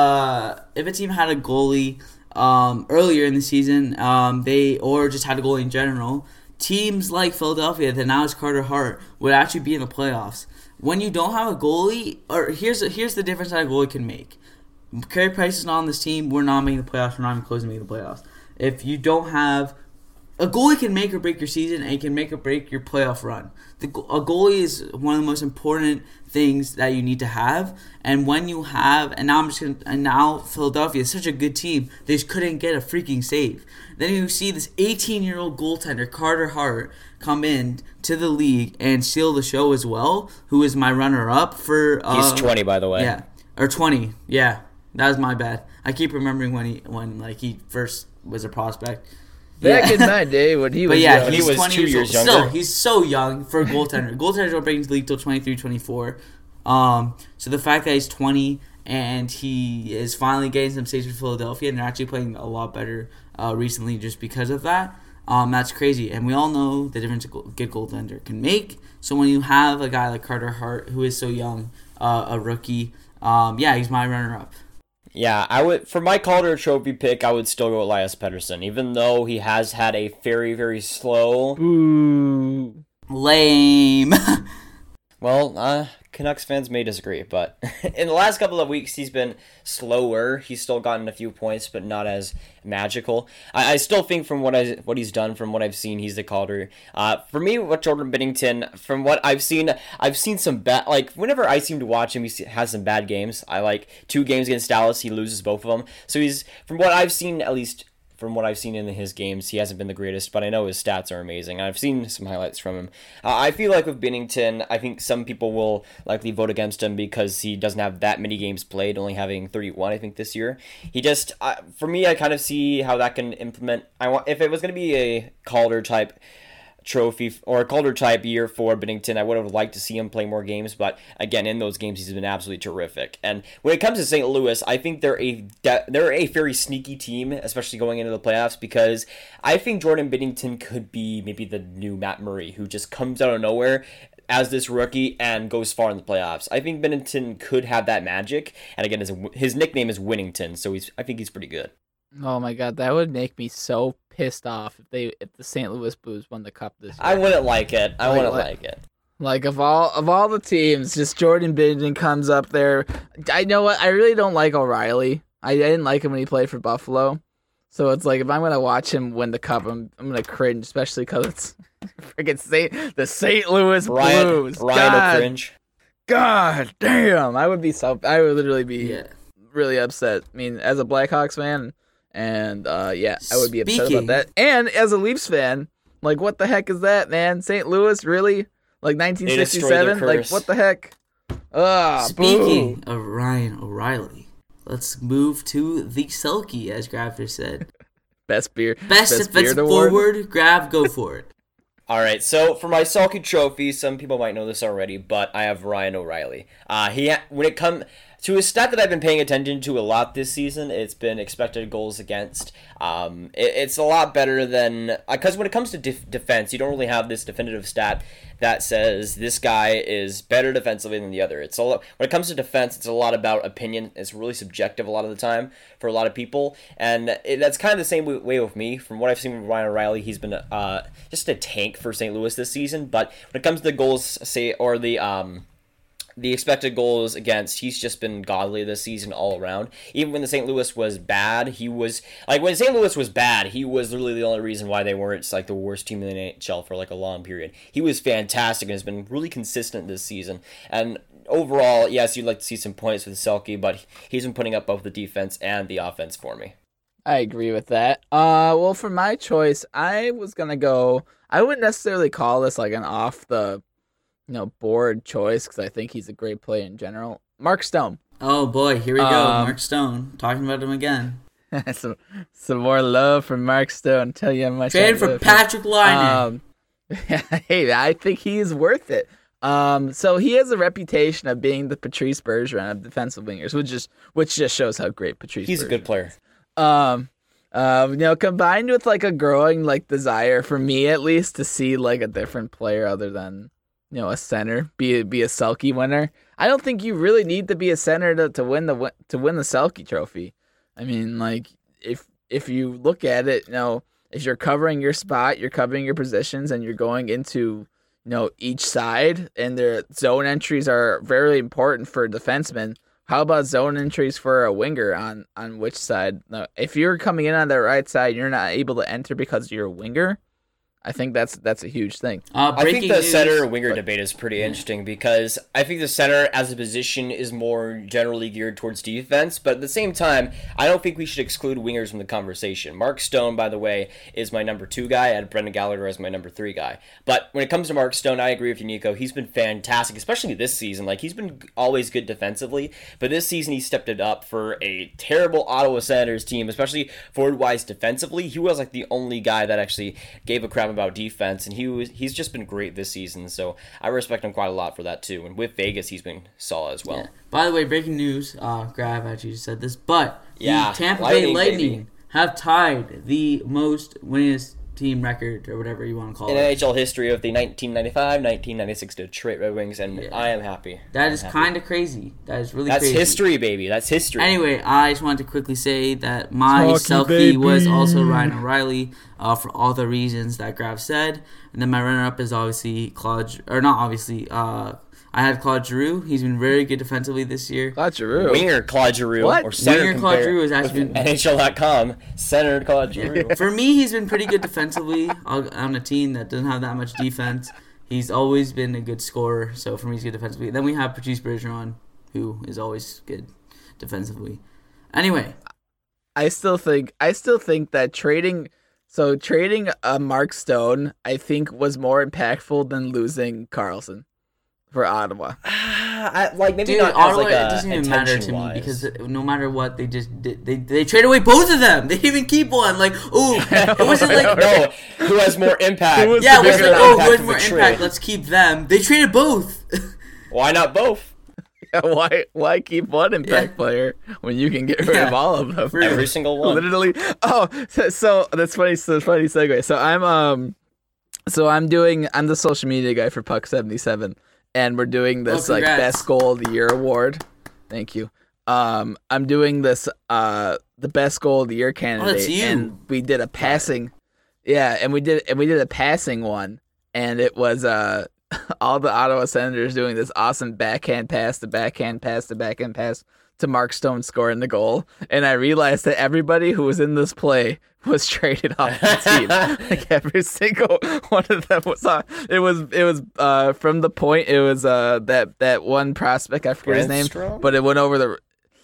goalie earlier in the season, or just had a goalie in general, teams like Philadelphia, that now is Carter Hart, would actually be in the playoffs. When you don't have a goalie, or here's the difference that a goalie can make. Carey Price is not on this team, we're not making the playoffs. We're not even close to making the playoffs. If you don't have a goalie, can make or break your season, and can make or break your playoff run. A goalie is one of the most important things that you need to have. And when you have, and now Philadelphia is such a good team, they just couldn't get a freaking save. Then you see this 18-year-old goaltender, Carter Hart, come in to the league and steal the show as well. Who is my runner-up for? He's 20, by the way. Yeah, or 20. Yeah, that was my bad. I keep remembering when he first was a prospect. Back in my day when he was young. He was 20 2 years younger. Still, he's so young for a goaltender. Goaltenders don't break into the league till 23, 24. So the fact that he's 20 and he is finally getting some saves for Philadelphia, and they're actually playing a lot better recently just because of that, that's crazy. And we all know the difference a good goaltender can make. So when you have a guy like Carter Hart, who is so young, a rookie, he's my runner-up. Yeah, I would, for my Calder Trophy pick, I would still go Elias Pettersson, even though he has had a very, very slow... Ooh. Lame. Well, Canucks fans may disagree, but in the last couple of weeks, he's been slower. He's still gotten a few points, but not as magical. I still think from what he's done, from what I've seen, he's the Calder. For me, with Jordan Binnington, from what I've seen some bad. Like whenever I seem to watch him, he has some bad games. I like 2 games against Dallas, he loses both of them. So he's, from what I've seen, at least. From what I've seen in his games, he hasn't been the greatest, but I know his stats are amazing. I've seen some highlights from him. I feel like with Binnington, I think some people will likely vote against him because he doesn't have that many games played, only having 31, I think, this year. He just, for me, I kind of see how that can implement. If it was going to be a Calder type trophy or a Calder type year for Binnington, I would have liked to see him play more games, but again, in those games he's been absolutely terrific. And when it comes to St. Louis, I think they're a very sneaky team, especially going into the playoffs, because I think Jordan Binnington could be maybe the new Matt Murray, who just comes out of nowhere as this rookie and goes far in the playoffs. I think Binnington could have that magic, and again, his nickname is Winnington, so I think he's pretty good. Oh my god, that would make me so pissed off if the St. Louis Blues won the cup this year. I wouldn't like it. I wouldn't like it. Like of all the teams, just Jordan Binnington comes up there. I know what, I really don't like O'Reilly. I didn't like him when he played for Buffalo. So it's like if I'm gonna watch him win the cup, I'm gonna cringe, especially because it's freaking the St. Louis Blues. Ryan will cringe. God damn, I would literally be really upset. I mean, as a Blackhawks fan. And, I would be upset about that. And as a Leafs fan, like, what the heck is that, man? St. Louis, really? Like, 1967? Like, what the heck? Speaking of Ryan O'Reilly, let's move to the Selke, as Grafter said. Best defensive forward, Grav, go for it. All right, so for my Selke trophy, some people might know this already, but I have Ryan O'Reilly. When it comes to a stat that I've been paying attention to a lot this season, it's been expected goals against. It's a lot better than, because when it comes to defense, you don't really have this definitive stat that says this guy is better defensively than the other. When it comes to defense, it's a lot about opinion. It's really subjective a lot of the time for a lot of people, and that's kind of the same way with me. From what I've seen with Ryan O'Reilly, he's been just a tank for St. Louis this season. But when it comes to the goals, the expected goals against, he's just been godly this season all around. Even when the St. Louis was bad, when St. Louis was bad, he was literally the only reason why they weren't like the worst team in the NHL for like a long period. He was fantastic and has been really consistent this season. And overall, yes, you'd like to see some points with Selke, but he's been putting up both the defense and the offense for me. I agree with that. Well, for my choice, I was gonna go. I wouldn't necessarily call this like an off the board choice because I think he's a great player in general. Mark Stone. Oh boy, here we go. Mark Stone. Talking about him again. some more love from Mark Stone. Tell you how much. Trade for Patrick Laine. Hey, I think he's worth it. So he has a reputation of being the Patrice Bergeron of defensive wingers, which just shows how great Patrice. He's Bergeron a good player. Combined with like a growing like desire for me at least to see like a different player other than a center be a Selke winner. I don't think you really need to be a center to win the Selke trophy. I mean, like if you look at it, if you're covering your spot, you're covering your positions, and you're going into each side, and their zone entries are very important for defensemen. How about zone entries for a winger on which side? No, if you're coming in on the right side, you're not able to enter because you're a winger. I think that's a huge thing. I think the center winger debate is pretty interesting because I think the center as a position is more generally geared towards defense, but at the same time, I don't think we should exclude wingers from the conversation. Mark Stone, by the way, is my number 2 guy. I had Brendan Gallagher as my number 3 guy. But when it comes to Mark Stone, I agree with you, Nico. He's been fantastic, especially this season. Like, he's been always good defensively, but this season he stepped it up for a terrible Ottawa Senators team, especially forward-wise defensively. He was like the only guy that actually gave a crap about defense, and he's just been great this season, so I respect him quite a lot for that too. And with Vegas, he's been solid as well. Yeah. By the way, breaking news, Grav actually just said this, but the Tampa Bay Lightning have tied the most winningest team record, or whatever you want to call in it, NHL history of the 1995-1996 Detroit Red Wings, and I am happy. That is kind of crazy. That is really crazy. That's history, baby. That's history. Anyway, I just wanted to quickly say that my selfie was also Ryan O'Reilly for all the reasons that Grav said. And then my runner-up is obviously I had Claude Giroux. He's been very good defensively this year. Claude Giroux. Winger Claude Giroux. What? Or center Winger Claude Giroux has actually been... NHL.com. Center Claude Giroux. For me, he's been pretty good defensively on a team that doesn't have that much defense. He's always been a good scorer, so for me, he's good defensively. Then we have Patrice Bergeron, who is always good defensively. Anyway. I still think that trading a Mark Stone, I think, was more impactful than losing Carlson for Ottawa. Maybe Dude, not Ottawa, as like it doesn't even matter to me because no matter what they just did, they trade away both of them. They didn't even keep one. Like, ooh, it wasn't like no, who has more impact? It was like, oh, who has more impact? Let's keep them. They traded both. Why not both? Yeah, why keep one impact player when you can get rid of all of them? Every single one. Literally. Oh, so that's funny. So funny segue. So I'm the social media guy for Puck77. And we're doing this best goal of the year award. Thank you. I'm doing this the best goal of the year candidate. That's you. And we did a passing. Yeah, and we did a passing one, and it was all the Ottawa Senators doing this awesome backhand pass to Mark Stone scoring the goal. And I realized that everybody who was in this play was traded off the team. Like every single one of them was on. It was from the point. It was that one prospect, I forget his name, but it went over the.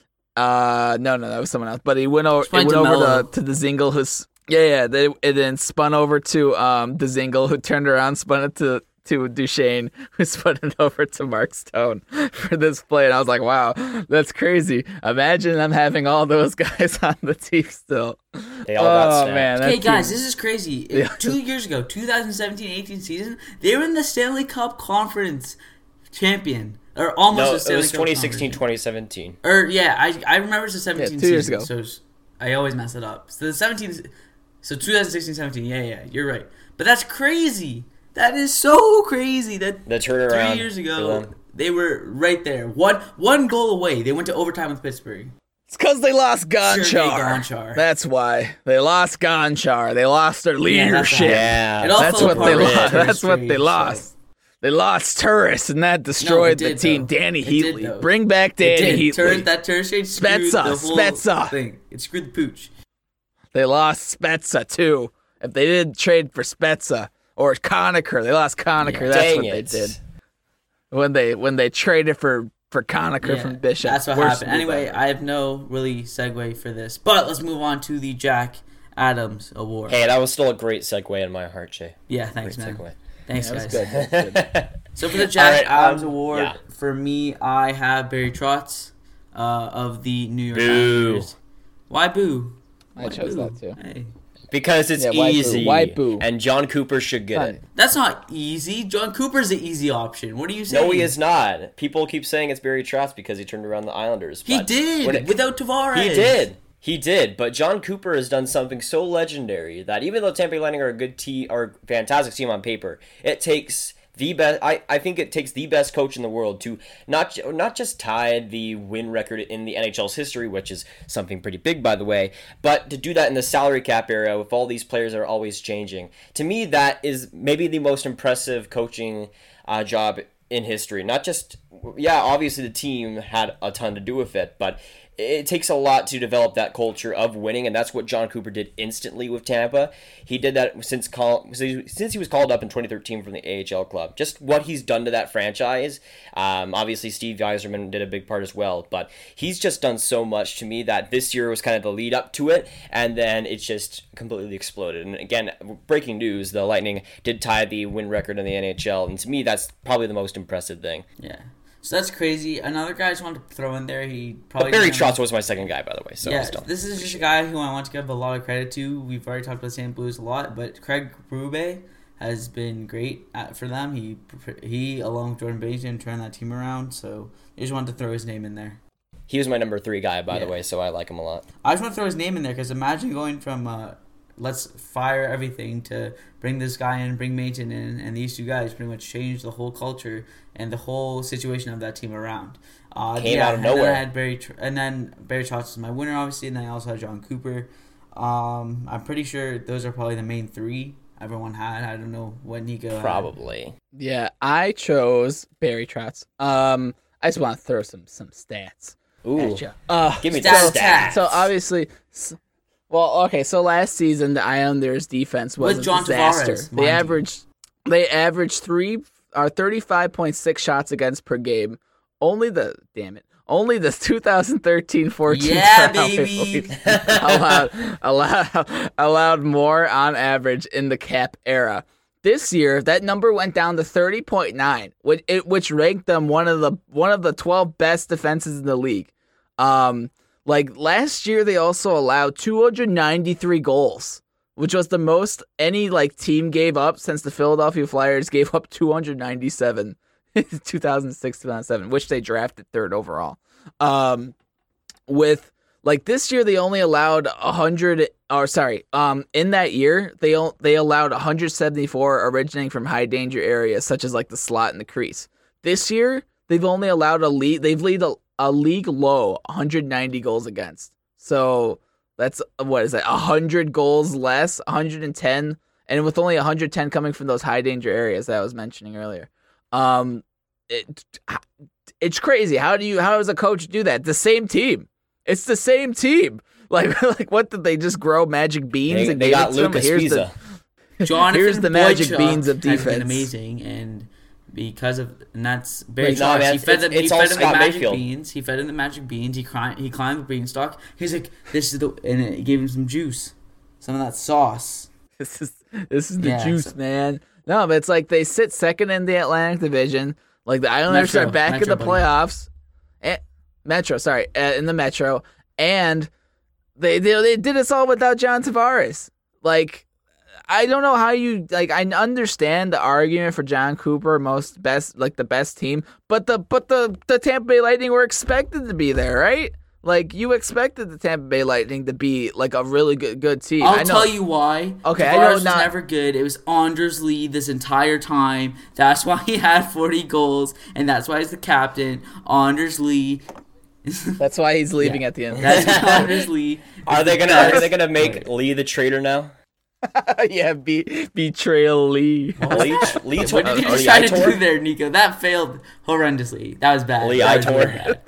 No, that was someone else. But he went over. It went over to the Zingle, who's it then spun over to the Zingle, who turned around, spun it to Duchesne, who spun it over to Mark Stone for this play. And I was like, wow, that's crazy. Imagine I'm having all those guys on the team still. They all got snapped. Man. Hey, guys, this is crazy. Yeah. 2 years ago, 2017-18 season, they were in the Stanley Cup Conference champion. Or almost the Stanley Cup. It was 2016-2017. Or, I remember it's the 17 2 years ago. So I always mess it up. So the 17, so 2016-17, yeah, you're right. But that's crazy. That is so crazy that the turnaround 3 years ago they were right there, one goal away. They went to overtime with Pittsburgh. It's because they lost Gonchar. That's why they lost Gonchar. They lost their leadership. That's what they lost. That's what they lost. They lost Turris, and that destroyed the team. Though. Danny Heatley, bring back Danny Heatley. That Turris trade screwed the whole thing. It screwed the pooch. They lost Spezza too. If they didn't trade for Spezza. Or Conacher. They lost Conacher. Yeah, that's what they did. When they traded for Conacher from Bishop. That's what happened. Anyway, I have no really segue for this. But let's move on to the Jack Adams Award. Hey, that was still a great segue in my heart, Jay. Yeah, thanks, man. Segue. Thanks, guys. Good. So for the Jack Adams Award, for me, I have Barry Trotz of the New York Islanders. Why boo? I chose that too. Hey. Because it's easy. Why boo? And John Cooper should get it. That's not easy. John Cooper's the easy option. What are you saying? No, he is not. People keep saying it's Barry Trotz because he turned around the Islanders. He did, without Tavares. He did. But John Cooper has done something so legendary that even though Tampa Bay Lightning are a good team, or a fantastic team on paper, it takes the best. I think it takes the best coach in the world to not just tie the win record in the NHL's history, which is something pretty big, by the way, but to do that in the salary cap era with all these players that are always changing. To me, that is maybe the most impressive coaching job in history. Not just, obviously the team had a ton to do with it, but it takes a lot to develop that culture of winning, and that's what John Cooper did instantly with Tampa. He did that since he was called up in 2013 from the AHL club. Just what he's done to that franchise. Obviously, Steve Yzerman did a big part as well, but he's just done so much to me that this year was kind of the lead up to it, and then it just completely exploded. And again, breaking news, the Lightning did tie the win record in the NHL, and to me, that's probably the most impressive thing. Yeah. So that's crazy. Another guy I just wanted to throw in there. He probably Barry Trotz was my second guy, by the way. So yeah, this is just a guy who I want to give a lot of credit to. We've already talked about St. Louis a lot, but Craig Berube has been great for them. He along with Jordan Binnington turned that team around. So I just wanted to throw his name in there. He was my number 3 guy, by the way, so I like him a lot. I just want to throw his name in there because imagine going from let's fire everything to bring this guy in, bring Mason in, and these two guys pretty much changed the whole culture and the whole situation of that team around. Came out of nowhere. And then Barry Trotz is my winner, obviously, and then I also had John Cooper. I'm pretty sure those are probably the main 3 everyone had. I don't know what Nico Probably. had. Yeah, I chose Barry Trotz. I just want to throw some stats. Ooh. At you. Give me the stats. So obviously... Well, okay, so last season the Islanders' defense was With a John disaster. Tavares, They averaged 35.6 shots against per game. Only the 2013-14 baby allowed more on average in the cap era. This year, that number went down to 30.9, which ranked them one of the 12 best defenses in the league. Like last year, they also allowed 293 goals, which was the most any team gave up since the Philadelphia Flyers gave up 297 in 2006-2007, which they drafted 3rd overall. With this year, they only allowed 100. In that year, they allowed 174 originating from high danger areas such as the slot and the crease. This year, they've only allowed a league low 190 goals against. So that's 100 goals less, 110, and with only 110 coming from those high danger areas that I was mentioning earlier. It's crazy. How does a coach do that? The same team. It's the same team. What did they just grow magic beans and they got Lucas Pisa. Here's the magic beans of defense. Has been amazing, and that's very He fed him the magic beans. He fed him the magic beans. He climbed the beanstalk. He's like, and it gave him some juice, some of that sauce. This is the juice, man. No, but it's they sit second in the Atlantic Division. The Islanders are back in the playoffs. In the Metro, and they did this all without John Tavares. I don't know how you I understand the argument for John Cooper, the best team, but the Tampa Bay Lightning were expected to be there, right? You expected the Tampa Bay Lightning to be a really good team. I'll tell you why. Okay, Tavares was never good. It was Anders Lee this entire time. That's why he had 40 goals, and that's why he's the captain. Anders Lee. That's why he's leaving at the end. That's Anders Lee. Are they gonna make Lee the traitor now? Yeah, betrayal Lee. What did you try to do there, Nico? That failed horrendously. That was bad. Lee Aitor.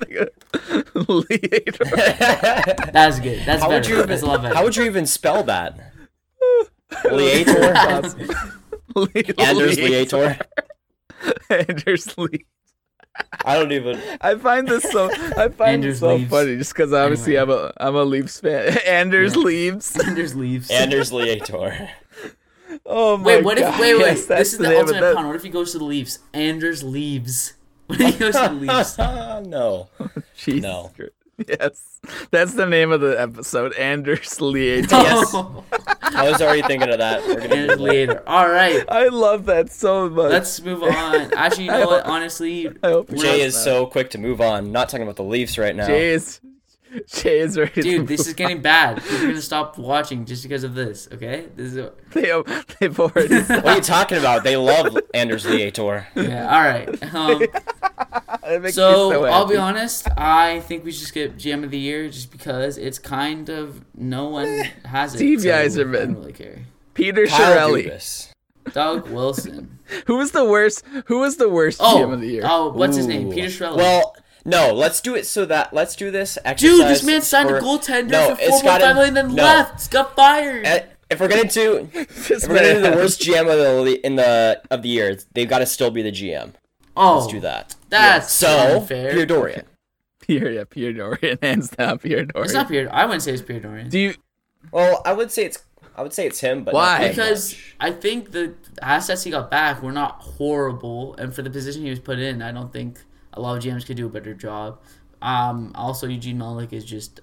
That was good. That's better. That's a lot better. How would you even spell that? Lee Aitor? Anders Lee Aitor? Anders Lee. I don't even. I find this so funny, just because obviously I'm a Leafs fan. Anders leaves. Anders leaves. Anders Leator. Oh my God. Wait. Yes, this is the ultimate pun. What if he goes to the Leafs? Anders leaves. What if he goes to the Leafs? No. Jesus no. Christ. Yes, that's the name of the episode. Anders Leator. Yes. I was already thinking of that. Anders Leator. All right. I love that so much. Let's move on. Actually, you know what? Honestly, Jay is so quick to move on. Not talking about the Leafs right now. Jay is ready. Dude, this is getting bad. People are gonna stop watching just because of this. Okay, this is. They've already. What are you talking about? They love Anders Leator. Yeah. All right. So I'll be honest. I think we should skip GM of the Year just because it's kind of no one has it. Steve so Yzerman. I don't really care. Peter Kyle Chiarelli. Dubas. Doug Wilson. Who was the worst GM of the year? Oh, what's his name? Ooh. Peter Strello. Well, no, let's do this exercise. Dude, this man signed a goaltender for $4.5 million, then left. Got fired. If we're gonna do the worst GM of the year, they've got to still be the GM. Oh, let's do that. That's so unfair. Pierre Dorian. Pierre Dorian, hands down, Pierre Dorian. It's not Pierre. I wouldn't say it's Pierre Dorian. Do you? Well, I would say it's him, but why? Because I think the assets he got back were not horrible, and for the position he was put in, I don't think a lot of GMs could do a better job. Also, Eugene Melnyk is just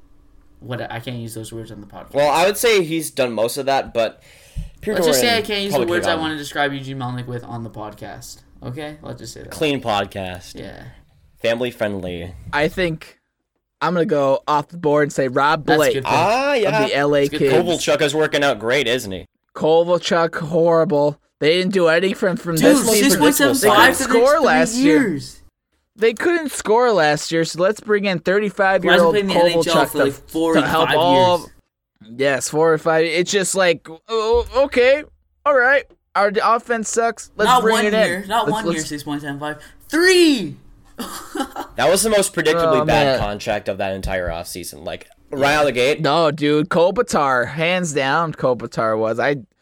I can't use those words on the podcast. Well, I would say he's done most of that, but let's just say I can't use the words I want to describe Eugene Melnyk with on the podcast. Okay, let's just say that. Clean podcast. Yeah. Family friendly. I think I'm gonna go off the board and say Rob Blake. Yeah. Of the LA Kings. Kovalchuk is working out great, isn't he? Kovalchuk, horrible. They didn't do anything from Dude, this season. 6.75 score last year. Years. They couldn't score last year, so let's bring in 35-year-old Kovalchuk to help all. Years. Yes, 4 or 5. It's just like, oh, okay, all right. Our offense sucks. Let's bring it in. Not 1 year, 6.75. 3. That was the most predictably bad contract of that entire offseason. Like, right out of the gate. No, dude, Kopitar, hands down, Kopitar was.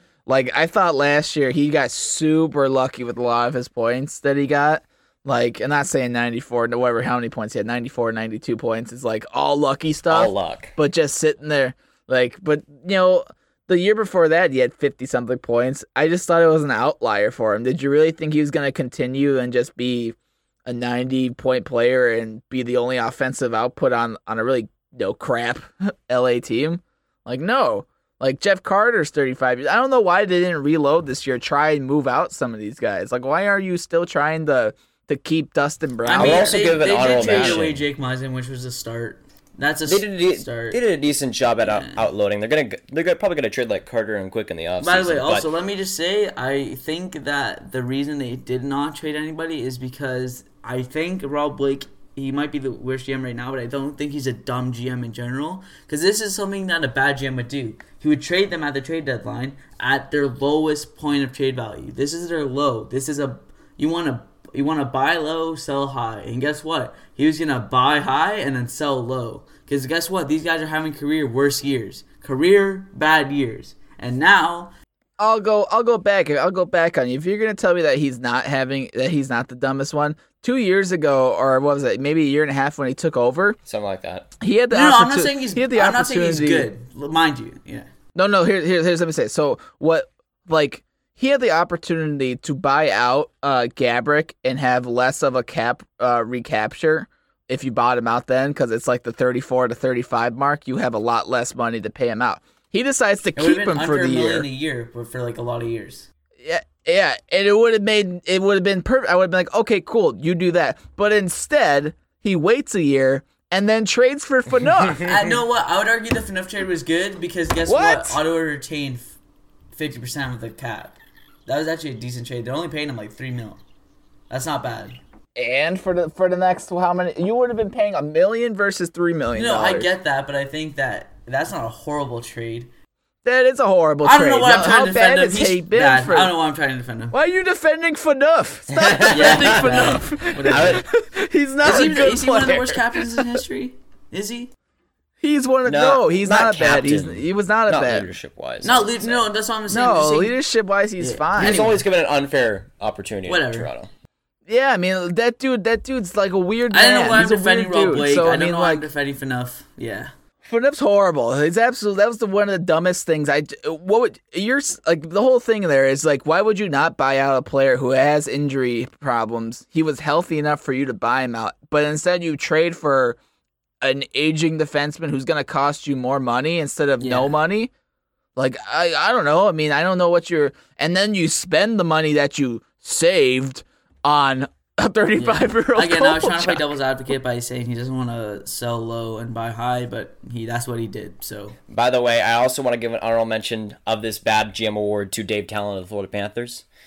I thought last year he got super lucky with a lot of his points that he got. Like, I'm not saying 94, whatever, how many points he had, 94, 92 points. It's like all lucky stuff. All luck. But just sitting there, but, the year before that, he had 50-something points. I just thought it was an outlier for him. Did you really think he was going to continue and just be a 90-point player and be the only offensive output on a really, crap LA team? Like, no. Like, Jeff Carter's 35 years. I don't know why they didn't reload this year, try and move out some of these guys. Like, why are you still trying to keep Dustin Brown? I mean, also give an honorable mention. They did trade mention. away Jake Muzzin, which was a start. That's a start. They did a decent job at outloading. They're probably gonna trade like Carter and Quick in the offseason. By the way, also let me just say, I think that the reason they did not trade anybody is because I think Rob Blake, he might be the worst GM right now, but I don't think he's a dumb GM in general. Because this is something that a bad GM would do. He would trade them at the trade deadline at their lowest point of trade value. This is their low. This is you want to buy low, sell high. And guess what? He was going to buy high and then sell low. Because guess what? These guys are having career worst years. Career bad years. And now I'll go back on you. If you're going to tell me that he's not the dumbest one, 2 years ago, or what was it? Maybe a year and a half when he took over. Something like that. He had the No, I'm not opportunity. saying he's He had the I'm not saying opportunity. he's good. Mind you. Yeah. No, here's let me say. So he had the opportunity to buy out Gabrick and have less of a cap recapture if you bought him out then, because it's like the 34 to 35 mark. You have a lot less money to pay him out. He decides to keep him for the year. A year, but for like a lot of years. Yeah, and it would have been perfect. I would have been like, okay, cool, you do that. But instead, he waits a year and then trades for Phaneuf. I know what? I would argue the Phaneuf trade was good because guess what? Ottawa retained 50% of the cap. That was actually a decent trade. They're only paying him like $3 million. That's not bad. And for the next how many? You would have been paying $1 million versus $3 million. No, I get that, but I think that's not a horrible trade. That is a horrible trade. I don't know why I'm trying to defend him. He's bad. I don't know why I'm trying to defend him. Why are you defending Phaneuf? Stop defending Phaneuf. He's not a good player. Is he one of the worst captains in history? Is he? He's one of he's not a bad. He was not a bad leadership wise. No, that's what I'm saying. No, leadership wise, he's fine. He's always given an unfair opportunity Whatever. to Toronto. Yeah, I mean that dude's like a weird man. I don't know why I'm He's a defending weird Rob dude. Blake. So, I don't know why I'm defending Phaneuf. Yeah. Phaneuf's horrible. It's absolutely that was one of the dumbest things. The whole thing there is like, why would you not buy out a player who has injury problems? He was healthy enough for you to buy him out, but instead you trade for an aging defenseman who's going to cost you more money instead of no money. Like I don't know. I mean, I don't know what and then you spend the money that you saved on a 35-year-old. Again, I was trying to play devil's advocate by saying he doesn't want to sell low and buy high, but that's what he did. So, by the way, I also want to give an honorable mention of this bad GM award to Dave Talon of the Florida Panthers.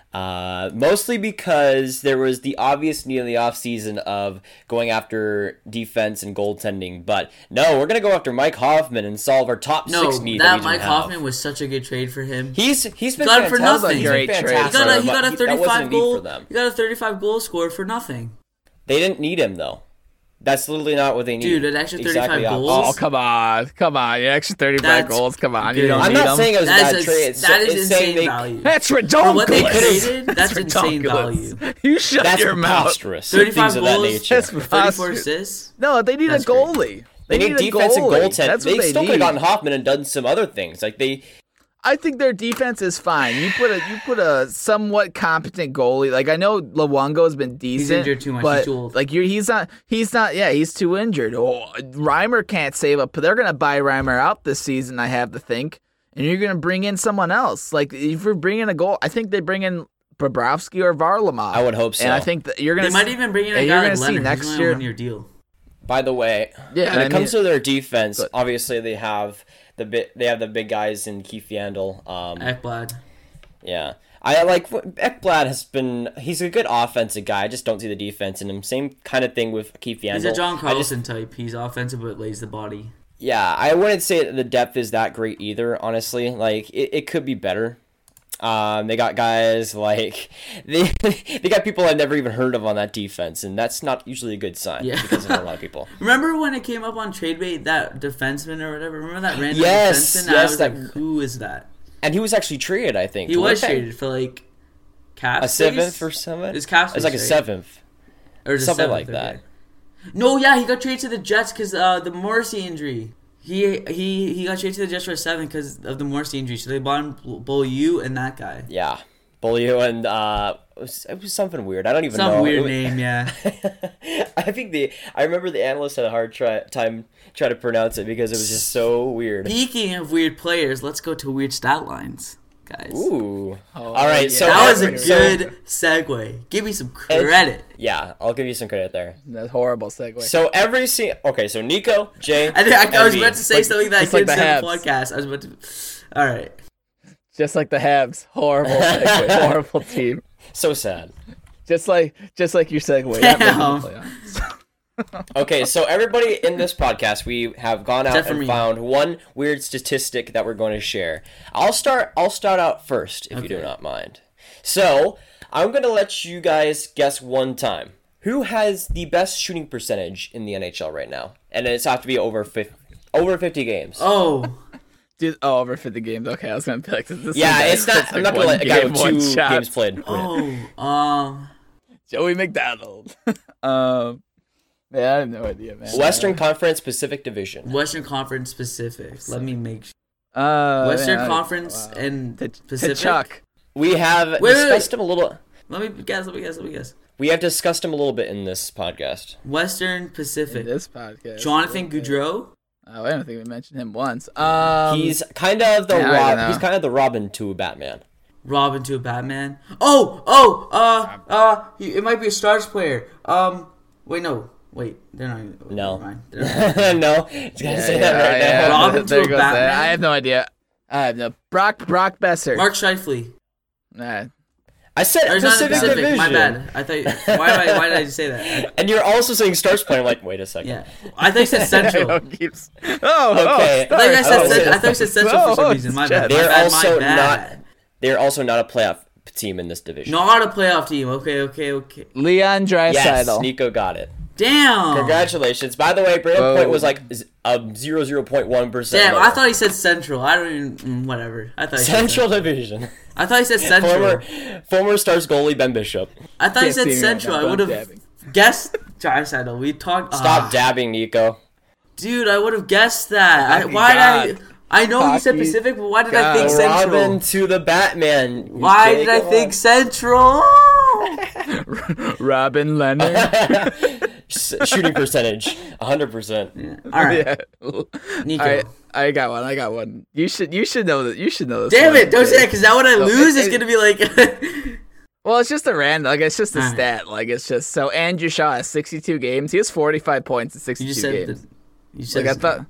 Mostly because there was the obvious need in the offseason of going after defense and goaltending. But no, we're going to go after Mike Hoffman and solve our top six need that we Mike have. Hoffman was such a good trade for him. He's been got it for fantastic. nothing. He's been Great trade. fantastic, He got a but that wasn't 35 need goal. for them. He got a 35 goal scored for nothing. They didn't need him though. That's literally not what they need. Dude, an extra 35 Exactly goals? opposite. Oh, come on! Your extra 35 That's goals. Come on, good. you don't I'm need not them. saying it was a That bad is trade. that It's is saying insane they, value. That's For ridiculous. what they traded, that's insane ridiculous. value. You shut That's your mouth. preposterous. 35 Things of that goals. nature. That's 34 preposterous. assists. No, they need That's a goalie. They need a defense and goalie. goaltending. That's what They still could have need. gotten Hoffman and done some other things. Like they, I think their defense is fine. You put a somewhat competent goalie. Like I know Luongo's been decent. injured too much. But He's too old. like he's not. Yeah, he's too injured. Oh, Reimer can't save up. But they're gonna buy Reimer out this season. I have to think, and you're gonna bring in someone else. Like if you're bringing a goal, I think they bring in Bobrovsky or Varlamov. I would hope so. And I think that you're gonna. They might even bring in a and guy you're like gonna see Leonard. next He's only year- on a 1 year deal. by the way, Yeah, when I it comes mean- to their defense, but- obviously they have they have the big guys in Keith Yandel. Ekblad. Yeah. I like Ekblad has been. He's a good offensive guy. I just don't see the defense in him. Same kind of thing with Keith Yandel. He's a John I just- Carlson type. He's offensive but lays the body. Yeah, I wouldn't say that the depth is that great either. Honestly, like it could be better. They got guys like they got people I've never even heard of on that defense, and that's not usually a good sign Yeah. because of a lot of people. Remember when it came up on TradeBait, that defenseman or whatever? Remember that random Yes, defenseman? yes, I was that- like, who is that? And he was actually traded, I think. He to was Winnipeg. traded for like cap A seventh space? or seventh. His cap It's like a space, right? seventh, Or is it something seventh? like that. Okay. No, yeah, he got traded to the Jets because the Morrissey injury. He got traded to the Jets for a 7 because of the Morrissey injury. So they bought him Beaulieu and that guy. Yeah, Beaulieu and it was something weird. I don't even know. Some weird It was- name, yeah. I remember the analyst had a hard time trying to pronounce it because it was just so weird. Speaking of weird players, let's go to weird stat lines, guys. Ooh. Oh, All right, yeah. so That was a so- good segue. Give me some credit. Yeah, I'll give you some credit there. That's horrible segue. So so Nico, Jay, I was and about me. to say something that I it's like couldn't the say on the Habs. podcast. I was about to. All right. Just like the Habs, horrible segue, horrible team. So sad. Just like your segue. Damn. Not making the playoffs. Okay, so everybody in this podcast, we have gone out Except for and me. found one weird statistic that we're going to share. I'll start out first, if you do Okay. not mind. So I'm going to let you guys guess one time. Who has the best shooting percentage in the NHL right now? And it's have to be over 50 games. Oh, Dude, over 50 games. Okay, I was gonna be like, this yeah, is it's not. that's I'm like not going to let a guy one with game, 2 one shot. games played win it. Joey McDonald. Man, I have no idea, man. Western Conference Pacific Division. Western Conference Pacific. Let me make sure. Western Western Conference and Pacific. Chuck. We have wait, discussed wait. him a little. Let me guess. We have discussed him a little bit in this podcast. Western In Pacific. this podcast. Jonathan Okay. Goudreau. Oh, I don't think we mentioned him once. He's kind of the yeah, I don't know. He's kind of the Robin to Batman. Robin to a Batman. It might be a Stars player. Wait, they're not. Even, No. never mind. They're not- No, it's gonna say that right now. Robin there to a goes Batman? that. I have no idea. I have no. Brock Besser. Mark Scheifele. Nah. I said Or it's not Pacific Pacific. Division. My bad. I thought. Why did I just say that? And you're also saying Stars player. I'm like, wait a second. Yeah, I thought you said Central. I Okay. thought you said Central for some reason. My bad. They're My also bad. They're also not a playoff team in this division. Not a playoff team. Okay. Leon Yes, Draisaitl. Nico got it. Damn. Congratulations. By the way, Brandon Whoa. Point was like 0.1%. Damn, lower. I thought he said Central. I don't even. Whatever. I thought he said Central Division. I thought he said Central. Former Stars goalie Ben Bishop. I thought he Can't said see me right Central. now, I but would I'm have dabbing. guessed Draisaitl. We talked. Stop dabbing, Nico. Dude, I would have guessed that. Hockey Why God. did I know you said Hockey Pacific, but why did I God. think Central? Robin to the Batman. Why Jake, did I come think on. Central? Robin Leonard. Shooting percentage, 100%. All right, Yeah. Nico. All right, I got one. You should know that. You should know this. Damn one. it! Don't say that, because now when I No, lose, it's it- gonna be like. Well, it's just a random. Like it's just a Alright. stat. Like it's just so. Andrew Shaw has 62 games. He has 45 points in 62 you just said games. that. You said. Like I thought.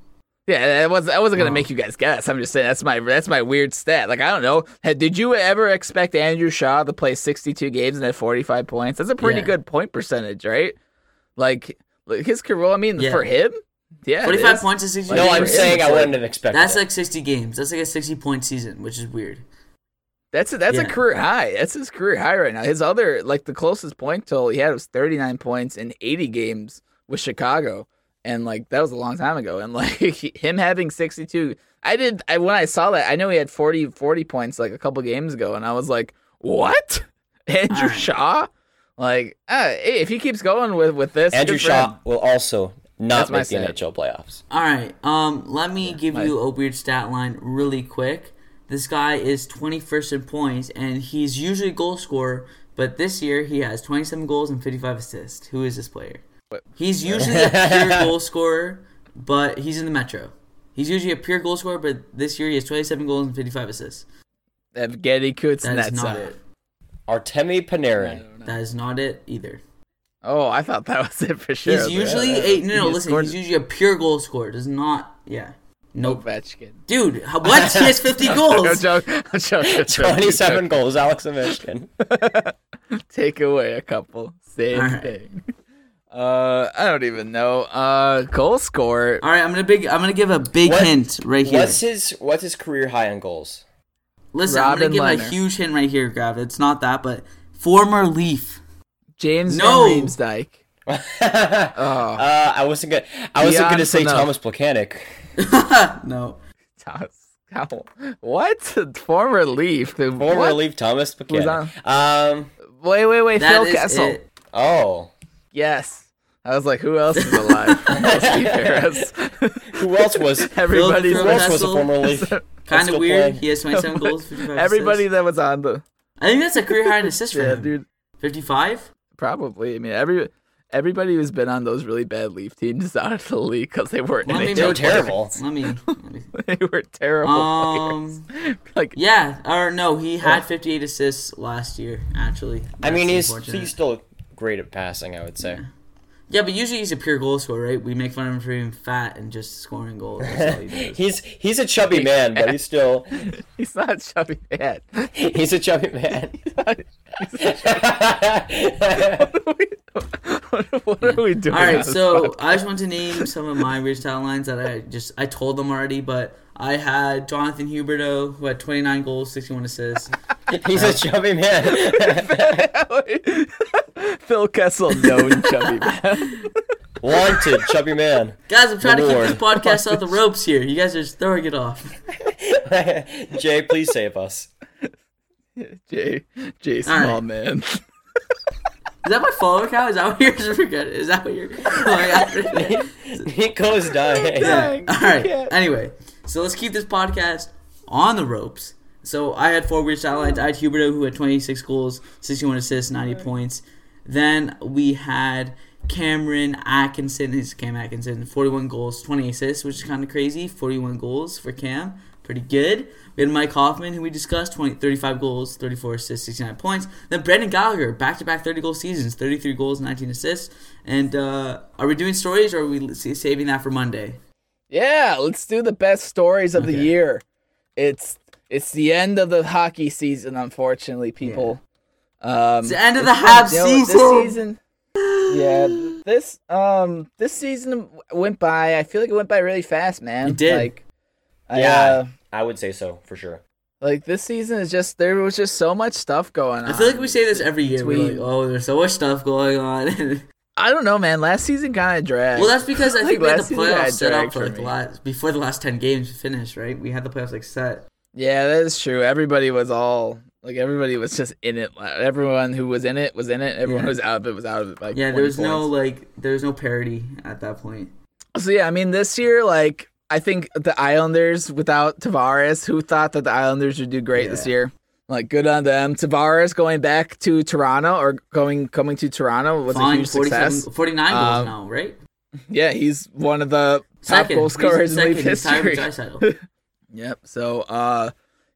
Yeah, I wasn't gonna make you guys guess. I'm just saying that's my weird stat. Like I don't know. Did you ever expect Andrew Shaw to play 62 games and have 45 points? That's a pretty good point percentage, right? Like his career. I mean, for him, 45 points in 60 No, games. I'm saying I wouldn't have expected. That's it. like 60 games. That's like a 60-point season, which is weird. That's a career high. That's his career high right now. His other the closest point total he had was 39 points in 80 games with Chicago. And that was a long time ago. And him having 62, when I saw that, I know he had 40 points a couple games ago, and I was like, what? Andrew Shaw? Hey, if he keeps going with this, Andrew Shaw will also not make the stat. NHL playoffs. All right. Let me give you a weird stat line really quick. This guy is 21st in points, and he's usually a goal scorer, but this year he has 27 goals and 55 assists. Who is this player? He's usually a pure goal scorer, but he's in the Metro. He's usually a pure goal scorer, but this year he has 27 goals and 55 assists. Evgeny Kuznetsov. That is not it. Artemi Panarin. That is not it either. Oh, I thought that was it for sure. He's usually he's usually a pure goal scorer. Does not, Nope. Ovechkin. Dude, what? He has 50 goals. I'm joking. 27 goals, Alex Ovechkin. Take away a couple. Same thing. I don't even know. Goal scorer. All right, I'm gonna give a big hint right here. What's his career high on goals? Listen, Robin I'm gonna give Lehner. a huge hint right here, Grav. It's not that, but former Leaf. James No. Van Riemsdyk. I wasn't gonna say Phaneuf. Thomas Plekanec. No. What? Former Leaf. Former Leaf Thomas Plekanec. Wait. That Phil is Kessel. it. Oh. Yes. I was like, who else is alive? Steve Harris. Who else was? Everybody's Phil Who else was a Kessel. former Leaf? Kind still of weird. playing. He has 27 goals, 55 Everybody assists. that was on the I think that's a career high in assists for him. dude. 55? Probably. I mean, everybody who's been on those really bad Leaf teams is out of the league because they weren't. Let me They were make- terrible. Let me. They were terrible players. Yeah, or no, he had 58 assists last year, actually. I mean, That's he's unfortunate. still great at passing, I would say. Yeah, but usually he's a pure goal scorer, right? We make fun of him for being fat and just scoring goals. That's all he does. He's a chubby man, but he's still He's not chubby bad. he's a chubby man. What are we doing? All on right, this so podcast? I just want to name some of my weird stat lines that I told them already, but I had Jonathan Huberdeau, who had 29 goals, 61 assists. He's a chubby man. Phil Kessel, known chubby man. Wanted chubby man. Guys, I'm trying to keep Lord. this podcast off the ropes here. You guys are just throwing it off. Jay, please save us. Jay All small right. man. Is that my follower count? Is that what you're forgetting? Is that what you're going after me? Nico's dying. Yeah. All right. Anyway, so let's keep this podcast on the ropes. So I had 4 weird stat lines. I had Huberdeau, who had 26 goals, 61 assists, 90 points. Then we had Cameron Atkinson. His Cam Atkinson, 41 goals, 20 assists, which is kind of crazy. 41 goals for Cam. Pretty good. We had Mike Hoffman, who we discussed, 35 goals, 34 assists, 69 points. Then Brendan Gallagher, back-to-back 30-goal seasons, 33 goals, 19 assists. And are we doing stories, or are we saving that for Monday? Yeah, let's do the best stories of the Okay. year. It's the end of the hockey season, unfortunately, people. It's the end of the Habs season. This season went by. I feel like it went by really fast, man. It did. Like, I would say so for sure. like this season is just there was just so much stuff going on. I feel like we say this every year. We're Between- like, oh, there's so much stuff going on. I don't know, man. Last season kind of dragged. Well, that's because I think we had the Last season playoffs had set up dragged for for like the me. last before the last 10 games finished, right? We had the playoffs like set. Yeah, that is true. Everybody was just in it. Everyone who was in it was in it. Everyone who was out of it was out of it. Like Yeah, 20 there was points. no parity at that point. So yeah, I mean, this year, like, I think the Islanders without Tavares, who thought that the Islanders would do great this year, like, good on them. Tavares going back to Toronto or coming to Toronto was a Fine, huge success. 49 goals now, right? Yeah, he's one of the top Second. goal scorers in He's league second. He's tied with history. Draisaitl. Yep. So,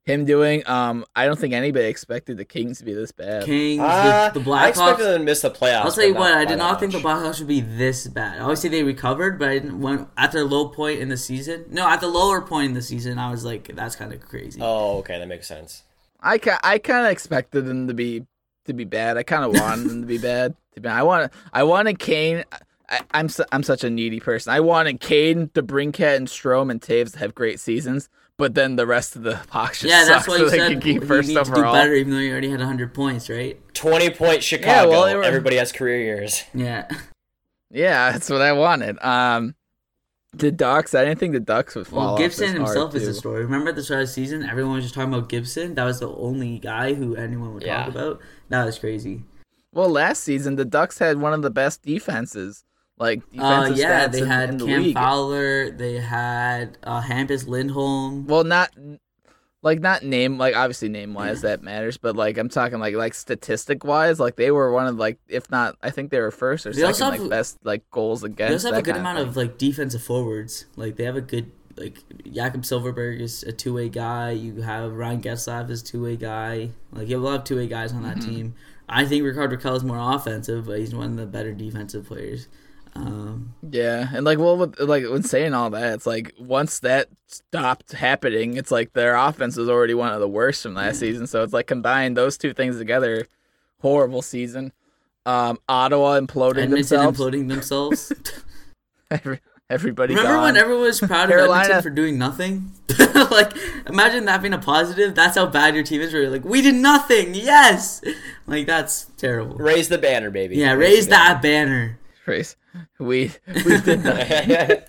him doing. I don't think anybody expected the Kings to be this bad. Kings, the I Blackhawks. expected them to miss the playoffs. I'll tell you but what, not I by did that not think the much. Blackhawks would be this bad. Obviously, they recovered, but I didn't when at their low point in the season. No, at the lower point in the season, I was like, that's kind of crazy. Oh, okay, that makes sense. I kind of expected them to be bad. I kind of wanted them to be bad. I wanted Kane. I'm such a needy person. I wanted Kane, DeBrincat, and Strome and Taves to have great seasons, but then the rest of the box just yeah, that's sucks, why so you they said can keep you first need to overall. do better, even though you already had 100 points, right? 20-point Chicago. well, they were- Everybody has career years. Yeah. Yeah, that's what I wanted. The Ducks. I didn't think the Ducks would fall Well, off Gibson this himself hard, is the too. story. Remember at the start of the season, everyone was just talking about Gibson. That was the only guy who anyone would Yeah. talk about. That was crazy. Well, last season the Ducks had one of the best defenses. Like defensive Yeah, stats they in had the Cam league. Fowler. They had Hampus Lindholm. Well, not name, like obviously name wise that matters, but like I'm talking like statistic wise, like they were one of like, if not, I think they were first or They also second have- like best like goals against. They also have a that good kind amount thing. of like defensive forwards. Like they have a good Jakob Silverberg is a two-way guy. You have Ryan Getzlaf is a two-way guy. Like you will have two-way guys on that team. I think Rickard Rakell is more offensive, but he's one of the better defensive players. Yeah, and like when saying all that, it's like once that stopped happening, it's like their offense was already one of the worst from last season. So it's like combine those two things together, horrible season. Ottawa imploding Edmonton themselves. imploding themselves. Everybody. Remember gone. when everyone was proud of Carolina- Edmonton for doing nothing? Like, imagine that being a positive. That's how bad your team is. Where you're like, we did nothing. Yes, like that's terrible. Raise the banner, baby. Yeah, raise that banner. Race. We did nothing.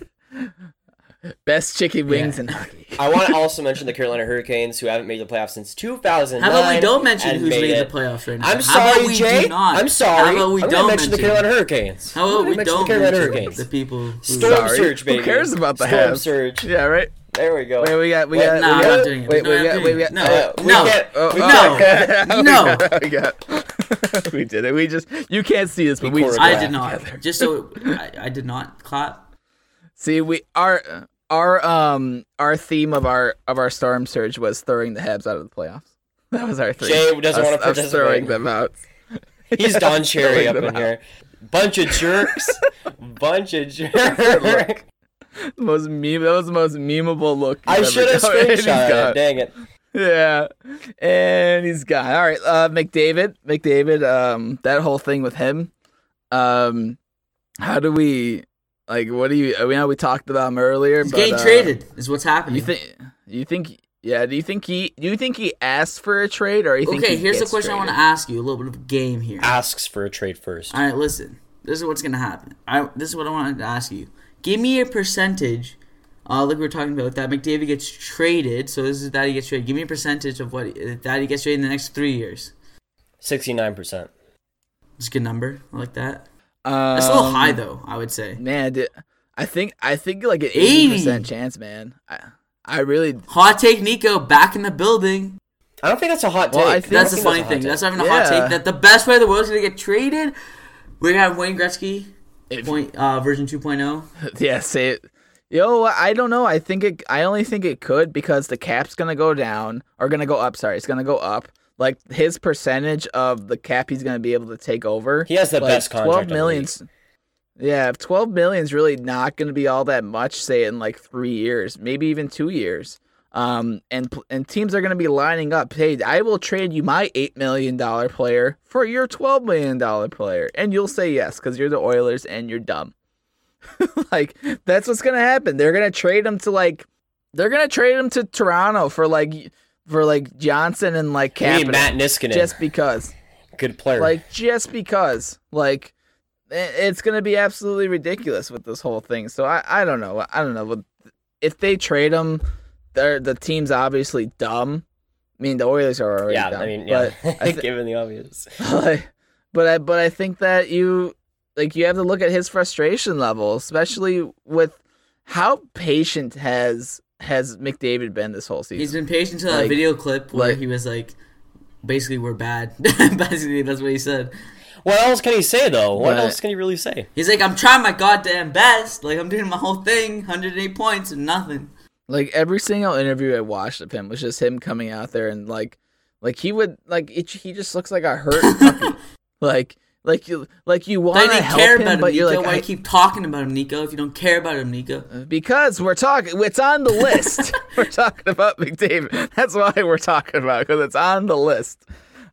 Best chicken wings Yeah. in hockey. I want to also mention the Carolina Hurricanes, who haven't made the playoffs since 2009. How about we don't mention and who's made it. the playoffs right now? I'm How about sorry, we Jay. do not? I'm sorry. How about we I'm don't gonna mention the Carolina Hurricanes. How about I'm we gonna don't mention the Carolina mention Hurricanes? the people who... Storm Sorry. Surge, baby. Who cares about the Storm Habs? Surge. Yeah, right. There we go. Wait, we got. Nah, I'm not doing it. Wait, There's no way I'm doing it. No. We did it. We just. You can't see this, but we just. choreographed. I did not. Just so... I did not clap. See, our theme of our Storm Surge was throwing the Habs out of the playoffs. That was our theme. Jay doesn't want to Us participate. throwing them out. He's Don Cherry up Throwing in them here. Bunch of jerks. Bunch of jerks. That was the most memeable look. I you've should ever have done. And he's screenshot gone. it. Dang it. Yeah, and he's gone. All right, McDavid. That whole thing with him. How do we like? What do you? We talked about him earlier. He's but, getting traded is what's happening. You think? Yeah. Do you think he asked for a trade, or you think? Okay, he here's the gets question I want to traded? ask you. A little bit of a game here. Asks for a trade first. All right, listen. This is what's going to happen. This is what I wanted to ask you. Give me a percentage, like we were talking about, that McDavid gets traded. So this is that he gets traded. Give me a percentage of what that he gets traded in the next 3 years. 69%. It's a good number. I like that. It's a little high, though, I would say. Man, I think like an 80. 80% chance, man. I really. Hot take, Nico, back in the building. I don't think that's a hot take. Well, I I think don't That's the think funny a hot thing. take. That's not even a hot Yeah. take. That the best player in the world is going to get traded. We're going to have Wayne Gretzky, If- version 2.0. Yeah, say it. I don't know. I only think it could because the cap's gonna go down or gonna go up. Sorry, it's gonna go up. Like his percentage of the cap he's gonna be able to take over. He has the like, best contract 12 in the million's. Yeah, if 12 million's really not gonna be all that much, say in like 3 years, maybe even 2 years. And teams are gonna be lining up. Hey, I will trade you my $8 million player for your $12 million player, and you'll say yes because you're the Oilers and you're dumb. Like that's what's gonna happen. They're gonna trade him to Toronto for Johnson and like We need Kapanen Matt Niskanen. just because. Good player. Like it's gonna be absolutely ridiculous with this whole thing. So I don't know. If they trade him, the team's obviously dumb. I mean, the Oilers are already yeah, dumb. I mean, yeah. But Given the obvious. but I think that you have to look at his frustration level, especially with how patient has McDavid been this whole season. He's been patient to that Like- video clip where like- he was like, basically, we're bad. Basically, that's what he said. What else can he say, though? What Right. else can he really say? He's like, I'm trying my goddamn best. Like, I'm doing my whole thing, 108 points and nothing. Like every single interview I watched of him was just him coming out there and like he would he just looks like a hurt puppy. like you want to help care him, about but him, you're Nico. like, Why you keep talking about him, Nico? If you don't care about him, Nico. Because we're talking, it's on the list. We're talking about McDavid. That's why we're talking about it, because it's on the list.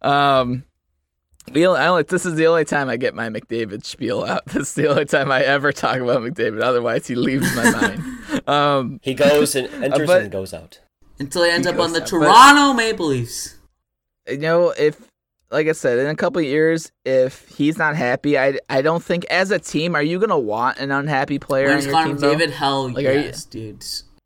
This is the only time I get my McDavid spiel out. This is the only time I ever talk about McDavid. Otherwise, he leaves my mind. He goes and enters and goes out. Until he ends up on the Toronto Maple Leafs. You know, like I said, in a couple of years, if he's not happy, I don't think as a team, are you going to want an unhappy player on your team, though? McDavid, hell yes, dude.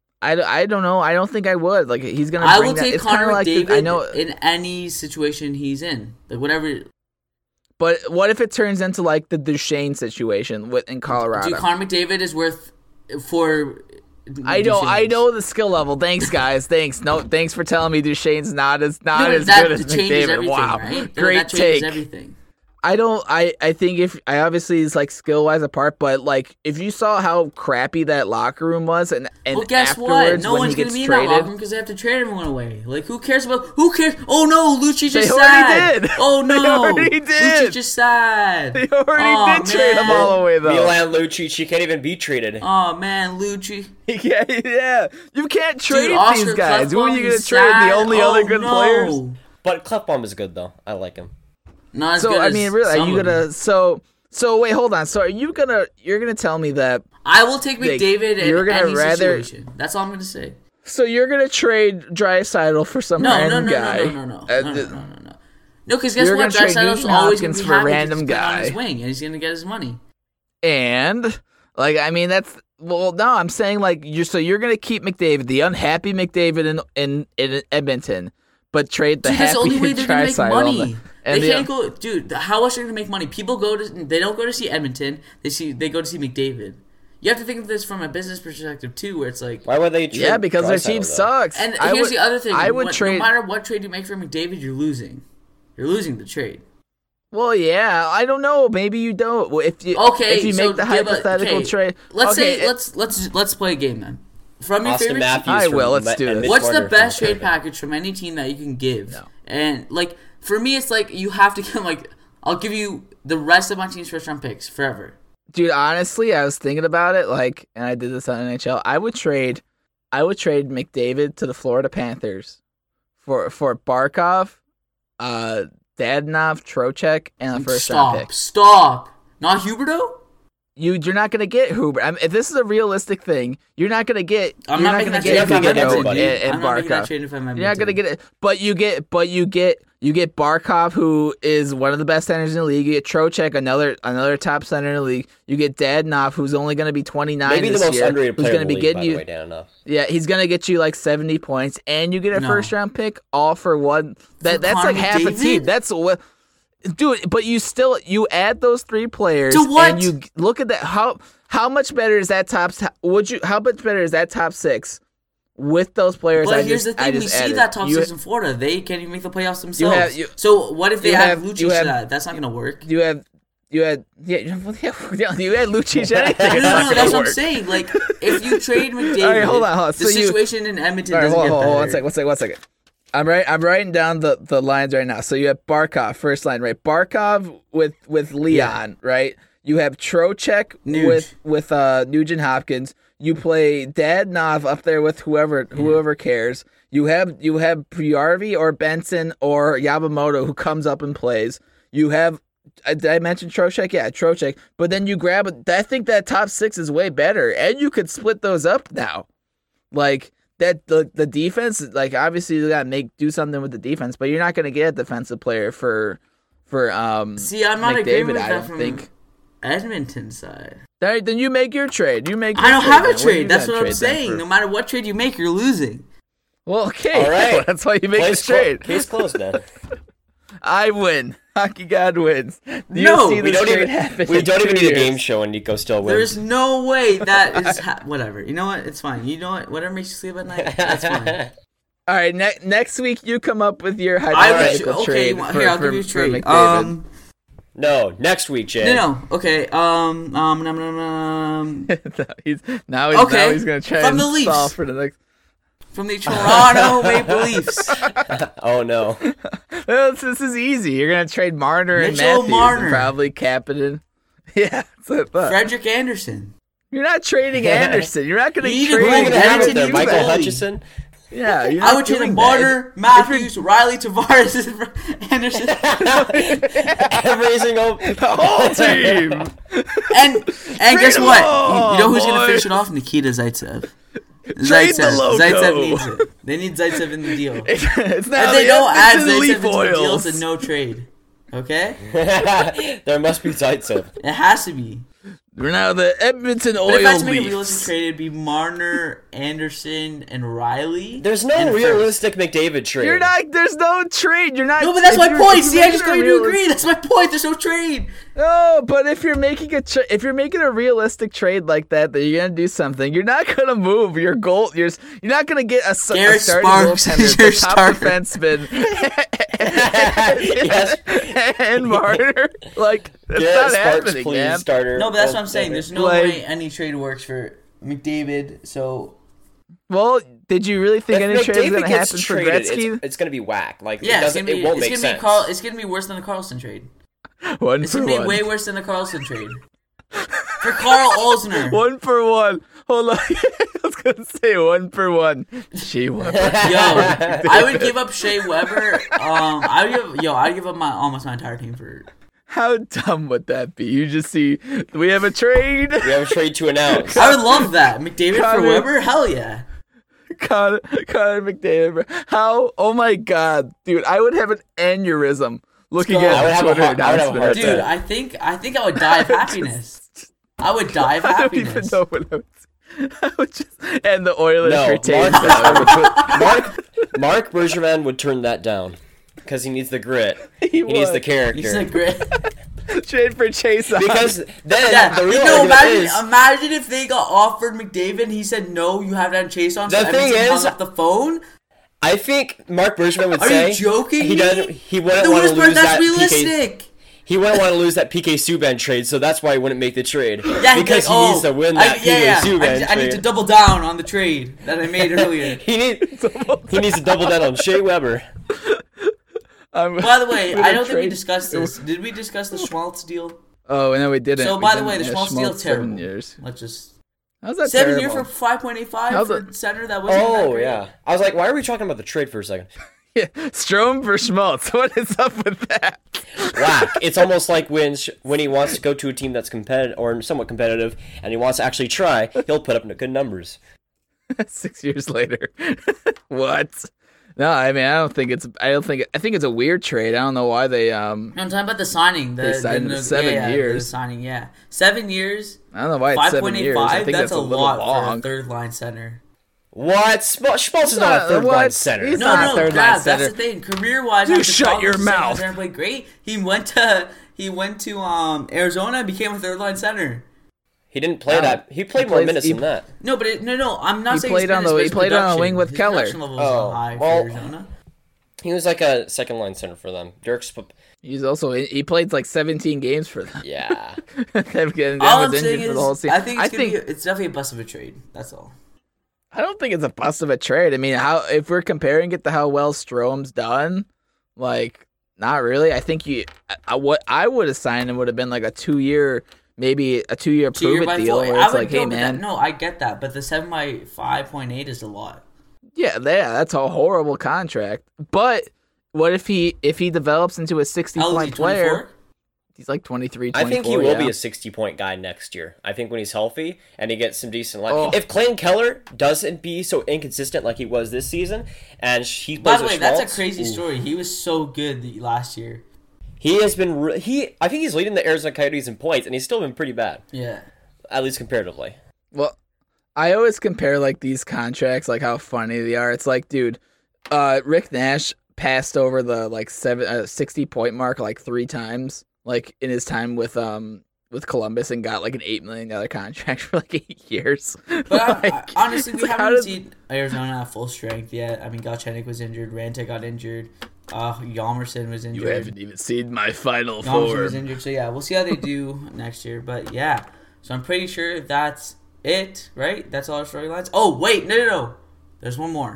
I don't know. I don't think I would. Like, he's going to I bring will that. take It's Connor like McDavid in any situation he's in. Like, whatever. But what if it turns into, like, the Duchesne situation in Colorado? Dude, Connor McDavid is worth for... I know the skill level. Thanks, guys. Thanks. No, thanks for telling me Duchesne's not as good as McDavid. Wow, right? Great take. Everything. I think obviously it's like skill wise apart, but like if you saw how crappy that locker room was, and well, guess afterwards what? No one's gonna be in that traded, locker room because they have to trade everyone away. Like who cares? Oh no, Lucic they is already sad. did. Oh no, they already did. Lucic is sad. They already did trade him all the way though. Milan Lucic, he can't even be traded. Oh man, Lucic. Yeah, you can't trade Oscar these guys. Who are you gonna Klefbom, trade? sad. The only other good players. But Klefbom is good though. I like him. Not as So good I as mean, really, are you some of gonna? them. So wait, hold on. So you're gonna tell me that? I will take McDavid you're in gonna any rather- situation. That's all I'm gonna say. So you're gonna trade Draisaitl for some random guy? No, because guess You're what? gonna trade Draisaitl's Nugent always gonna Hopkins be for a happy random because he's on his guy. wing and he's gonna get his money. And like, I mean, that's no. I'm saying like you're gonna keep McDavid, the unhappy McDavid in Edmonton, but trade the Dude, that's happy the only way they're gonna make money. And They can't go, dude. How else are they gonna make money? People they don't go to see Edmonton. They go to see McDavid. You have to think of this from a business perspective too, where it's like, Why would they trade? Yeah, because their team Draisaitl, sucks. and here's the other thing: I would trade. no matter what trade you make for McDavid, you're losing. You're losing the trade. Well, yeah, I don't know. Maybe you don't. If you so make the hypothetical trade, let's play a game then. From your Austin favorite Matthews. I from will, let's do and this. Mitch what's the Marner best from trade Canada. package from any team that you can give? No. And like for me, it's like you have to get like I'll give you the rest of my team's first round picks forever. Dude, honestly, I was thinking about it, like, and I did this on NHL. I would trade McDavid to the Florida Panthers for Barkov, Dadonov, Trocheck, and a first round pick. Stop. Not Huberdeau? You're not gonna get Huber. I mean, if this is a realistic thing, you're not gonna get. I'm you're not not making gonna that get trade if I'm Huberdeau Edmonton, dude. and I'm not making that Barkov. trade if I'm You're not gonna get it, but you get Barkov, who is one of the best centers in the league. You get Trocheck, another top center in the league. You get Dadonov, who's only going to be 29 Maybe this the most year. underrated Who's player going in to the be league, getting by you? the way, Dadonov. Yeah, he's going to get you like 70 points, and you get a No. first round pick, all for one. That's Connor like half a McDavid? team. That's what. Dude, but you add those three players, To what? and you look at that. How much better is that how much better is that top six with those players? But here's the thing: we see added? that top You- six in Florida. They can't even make the playoffs themselves. have- so what if they you have have- Lucic you have- to that? That's not going to work. You had Lucic anything. No, It's no, not that's gonna what I'm work. saying. Like, if you trade McDavid, All right, hold on. the situation in Edmonton All right, doesn't hold get on, better. one second. I'm writing down the lines right now. So you have Barkov, first line, right? Barkov with Leon, right? You have Trocheck Nuge. with Nugent Hopkins. You play Dadonov up there with whoever cares. You have Puyarvi or Benson or Yamamoto who comes up and plays. You have. Did I mention Trocheck? Yeah, Trocheck. But then you grab. I think that top six is way better, and you could split those up now. Like that, the defense. Like obviously you gotta do something with the defense, but you're not gonna get a defensive player for See, I'm not agreeing McDavid. with I that don't from think. Edmonton side. All right, then you make your trade. You make. I don't your have a then. What do you trade. That's got what I'm trade then saying. for? No matter what trade you make, you're losing. Well, okay. All right. That's why you make the trade. Case closed, man. I win. Hockey God wins. Do you No, see We this don't trade even happen we in don't 2 even need a years? game show, and Nico still wins. There's no way that is whatever. You know what? It's fine. You know what? Whatever makes you sleep at night, that's fine. All right, next week you come up with your I hypothetical would trade. here, I'll give you a for trade. McDavid. No, next week, Jay. No, okay. Now he's Okay, gonna try from and the Leafs. stall for the next. from the Toronto Maple Leafs. Oh no. Well, this is easy. You're gonna trade Marner and Mitchell Matthews Marner. and probably Kapanen. Yeah, that's what I thought. Frederick Anderson. You're not trading Anderson. You're not gonna You need to Who are trade you gonna have Anderson, up there? you Michael goalie. Hutchison? Yeah, you're I not would trade doing Marner, that. Matthews, Riley, Tavares, Anderson, Every single The whole team. and guess them what? all, You know who's gonna boys. finish it off? Nikita Zaitsev. Trade the logo. Zaitsev needs it. They need Zaitsev in the deal. It's If not they the don't add Edmonton Zaitsev Leaf into the deal, Oils. it's a no trade. Okay? there must be Zaitsev. It has to be. We're now the Edmonton But if I had Oil to make a realistic Leafs. trade, it'd be Marner, Anderson, and Riley. There's no and first. realistic McDavid trade. You're not. There's no trade. You're not. No, but that's if my you're- point. if See, you're I just got making you a to agree. That's my point. There's no trade. No, but if you're making if you're making a realistic trade like that you're gonna do something, you're not gonna move your goal. You're not gonna get a Garrett starting Sparks goaltender, is your the top starter. defenseman, Yes. and Marner. Like it's Garrett not Sparks, happening, please, man. starter. No, but that's what I'm saying. There's no Like- way any trade works for McDavid. So Well, did you really think If any trade was McDavid gonna gets happen for traded, Gretzky? it's gonna be whack. Like yeah, it doesn't. It won't make it's sense. It's gonna be worse than the Carlson trade. One It's for gonna be one. way worse than the Carlson trade. For Carl Olsner. One for one. Hold on. I was gonna say one for one. She won. Yo, I would give up Shea Weber. I'd give up almost my entire team for. How dumb would that be? You just see we have a trade. We have a trade to announce. I would love that. McDavid for Connor. Weber? Hell yeah. Connor McDavid. How? Oh my god, dude! I would have an aneurysm looking go. at I would the have a Twitter heart- I would have a announcement. heart Dude, attack. I think I would die of happiness. I would die of I don't even happiness. know what I would just and the Oilers No, retain Mark, that. Mark Bergevin would turn that down because he needs the grit. He He needs the would. character. You said great. Trade for Chase. Because then Yeah, the real you know, argument imagine if they got offered McDavid and he said no, you have to have Chase on. So The thing Edmonton is- hung up the phone. I think Mark Bergevin would Are say you joking? he me? doesn't. He wouldn't The want to worst part, lose that's that realistic. He wouldn't want to lose that PK Subban trade, so that's why he wouldn't make the trade. Yeah, because like, he needs to win that PK Subban I need to trade. double down on the trade that I made earlier. he needs to double down on Shea Weber. By the way, We're I gonna don't think we trade- discussed this. Did we discuss the Schmaltz deal? Oh no, we didn't. So, We by the didn't. way, the Yeah, Schmaltz deal Schmaltz, 7 terrible. years. Let's just How's that 7 years terrible? for 5.85 How's for it- center. That wasn't that Oh great. yeah, I was like, why are we talking about the trade for a second? Yeah, Strome for Schmaltz. What is up with that? Whack. It's almost like when he wants to go to a team that's competitive or somewhat competitive, and he wants to actually try, he'll put up good numbers. 6 years later. What? No, I mean I think it's a weird trade. I don't know why they No, I'm talking about the signing. They signed him to 7 years. The signing, yeah, 7 years. I don't know why it's 7 years. I 5.85. think That's a little lot long. for a third line center. What? Schmaltz is not a third line what? center. He's No, not a no, third line Gab, that's center. the thing. Career-wise, You after shut Chicago, your the second line mouth. center played great. He went to Arizona and became a third line center. He didn't play No. that. He played He more plays- minutes he- than that. No, but no. I'm not He saying played he's on been the- his he played on a production. wing with His Keller. production level was Oh, high well- for Arizona. He was like a second line center for them. He played like 17 games for them. Yeah. That All was I'm saying injured for the whole is, season. I think it's definitely a bust of a trade. That's all. I don't think it's a bust of a trade. I mean, if we're comparing it to how well Strome's done, like not really. I think what I would have signed him would have been like a 2-year, maybe a 2-year prove it by deal four. where I it's would like, go hey with man, that. No, I get that, but the 7 by 5.8 is a lot. yeah, that's a horrible contract. But what if he develops into a How old is he, 60-point player? 24? He's like 23, I 24. think he will yeah. be a 60-point guy next year. I think when he's healthy and he gets some decent life. Oh. If Clayton Keller doesn't be so inconsistent like he was this season, and he By plays the way, with that's a Schmaltz, crazy ooh. story. He was so good last year. He has been. I think he's leading the Arizona Coyotes in points, and he's still been pretty bad, Yeah. at least comparatively. Well, I always compare like these contracts, like how funny they are. It's like, dude, Rick Nash passed over the like 60-point mark like 3 times, like in his time with Columbus, and got like an $8 million contract for like 8 years. But Like, honestly, it's we like, how haven't does- seen Arizona at full strength yet. I mean, Galchenyuk was injured. Ranta got injured. Yalmerson was injured. You haven't even seen my final Yalmerson was form. injured. So, yeah, we'll see how they do next year. But, yeah. So, I'm pretty sure that's it, right? That's all our storylines. Oh, wait. No. There's one more.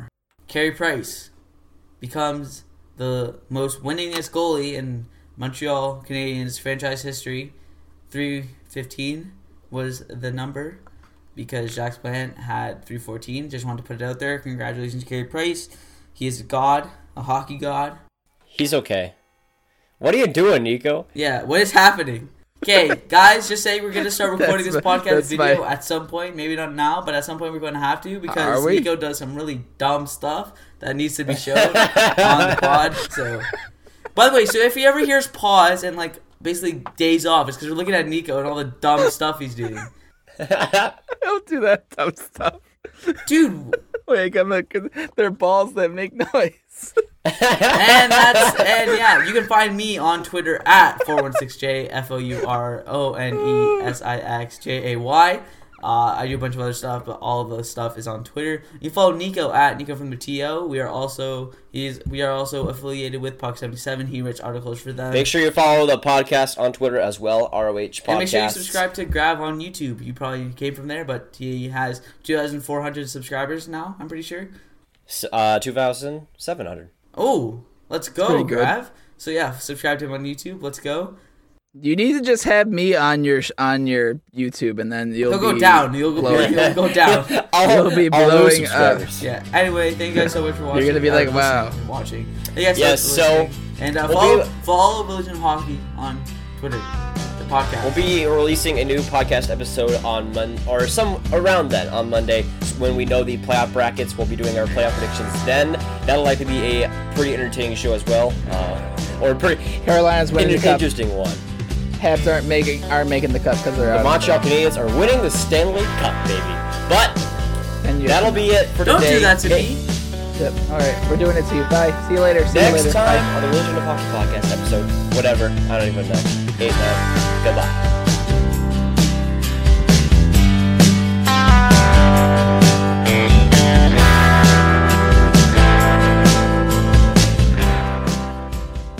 Carey Price becomes the most winningest goalie in Montreal Canadiens franchise history. 315 was the number because Jacques Plante had 314. Just wanted to put it out there. Congratulations to Carey Price. He is a god, a hockey god. He's okay. What are you doing, Nico? Yeah, what is happening? Okay, guys, just say we're going to start recording this podcast video at some point. Maybe not now, but at some point we're going to have to because Nico does some really dumb stuff that needs to be shown on the pod. So, by the way, so if he ever hears pause and like basically days off, it's because we're looking at Nico and all the dumb stuff he's doing. Don't do that dumb stuff. Dude. Wait, they're balls that make noise. and yeah, you can find me on Twitter at 416J FOURONESIXJAY. I do a bunch of other stuff, but all of the stuff is on Twitter. You follow Nico at Nico from the TO. We are also affiliated with Puck77. He writes articles for them. Make sure you follow the podcast on Twitter as well, ROH Podcast. And make sure you subscribe to Grav on YouTube. You probably came from there, but he has 2,400 subscribers now, I'm pretty sure. 2,700. Oh, let's go, Grav. So yeah, subscribe to him on YouTube. Let's go. You need to just have me on your YouTube, and then you'll go down. You'll go down. You'll be blowing up. Yeah. Anyway, thank you guys so much for watching. You're gonna be like, wow. Watching. Yes. So and follow Religion Hockey on Twitter. The podcast. We'll be releasing a new podcast episode on around then on Monday when we know the playoff brackets. We'll be doing our playoff predictions then. That'll likely be a pretty entertaining show as well, or a pretty Carolina's winning the cup. Interesting one. Habs aren't making the cup because they're out. The Montreal Canadiens are winning the Stanley Cup, baby. But that'll be it for today. Don't do that to me. Yep. All right, we're doing it to you. Bye. See you later. Next time on the Religion of Hockey podcast episode, whatever, I don't even know. 8 now. Goodbye.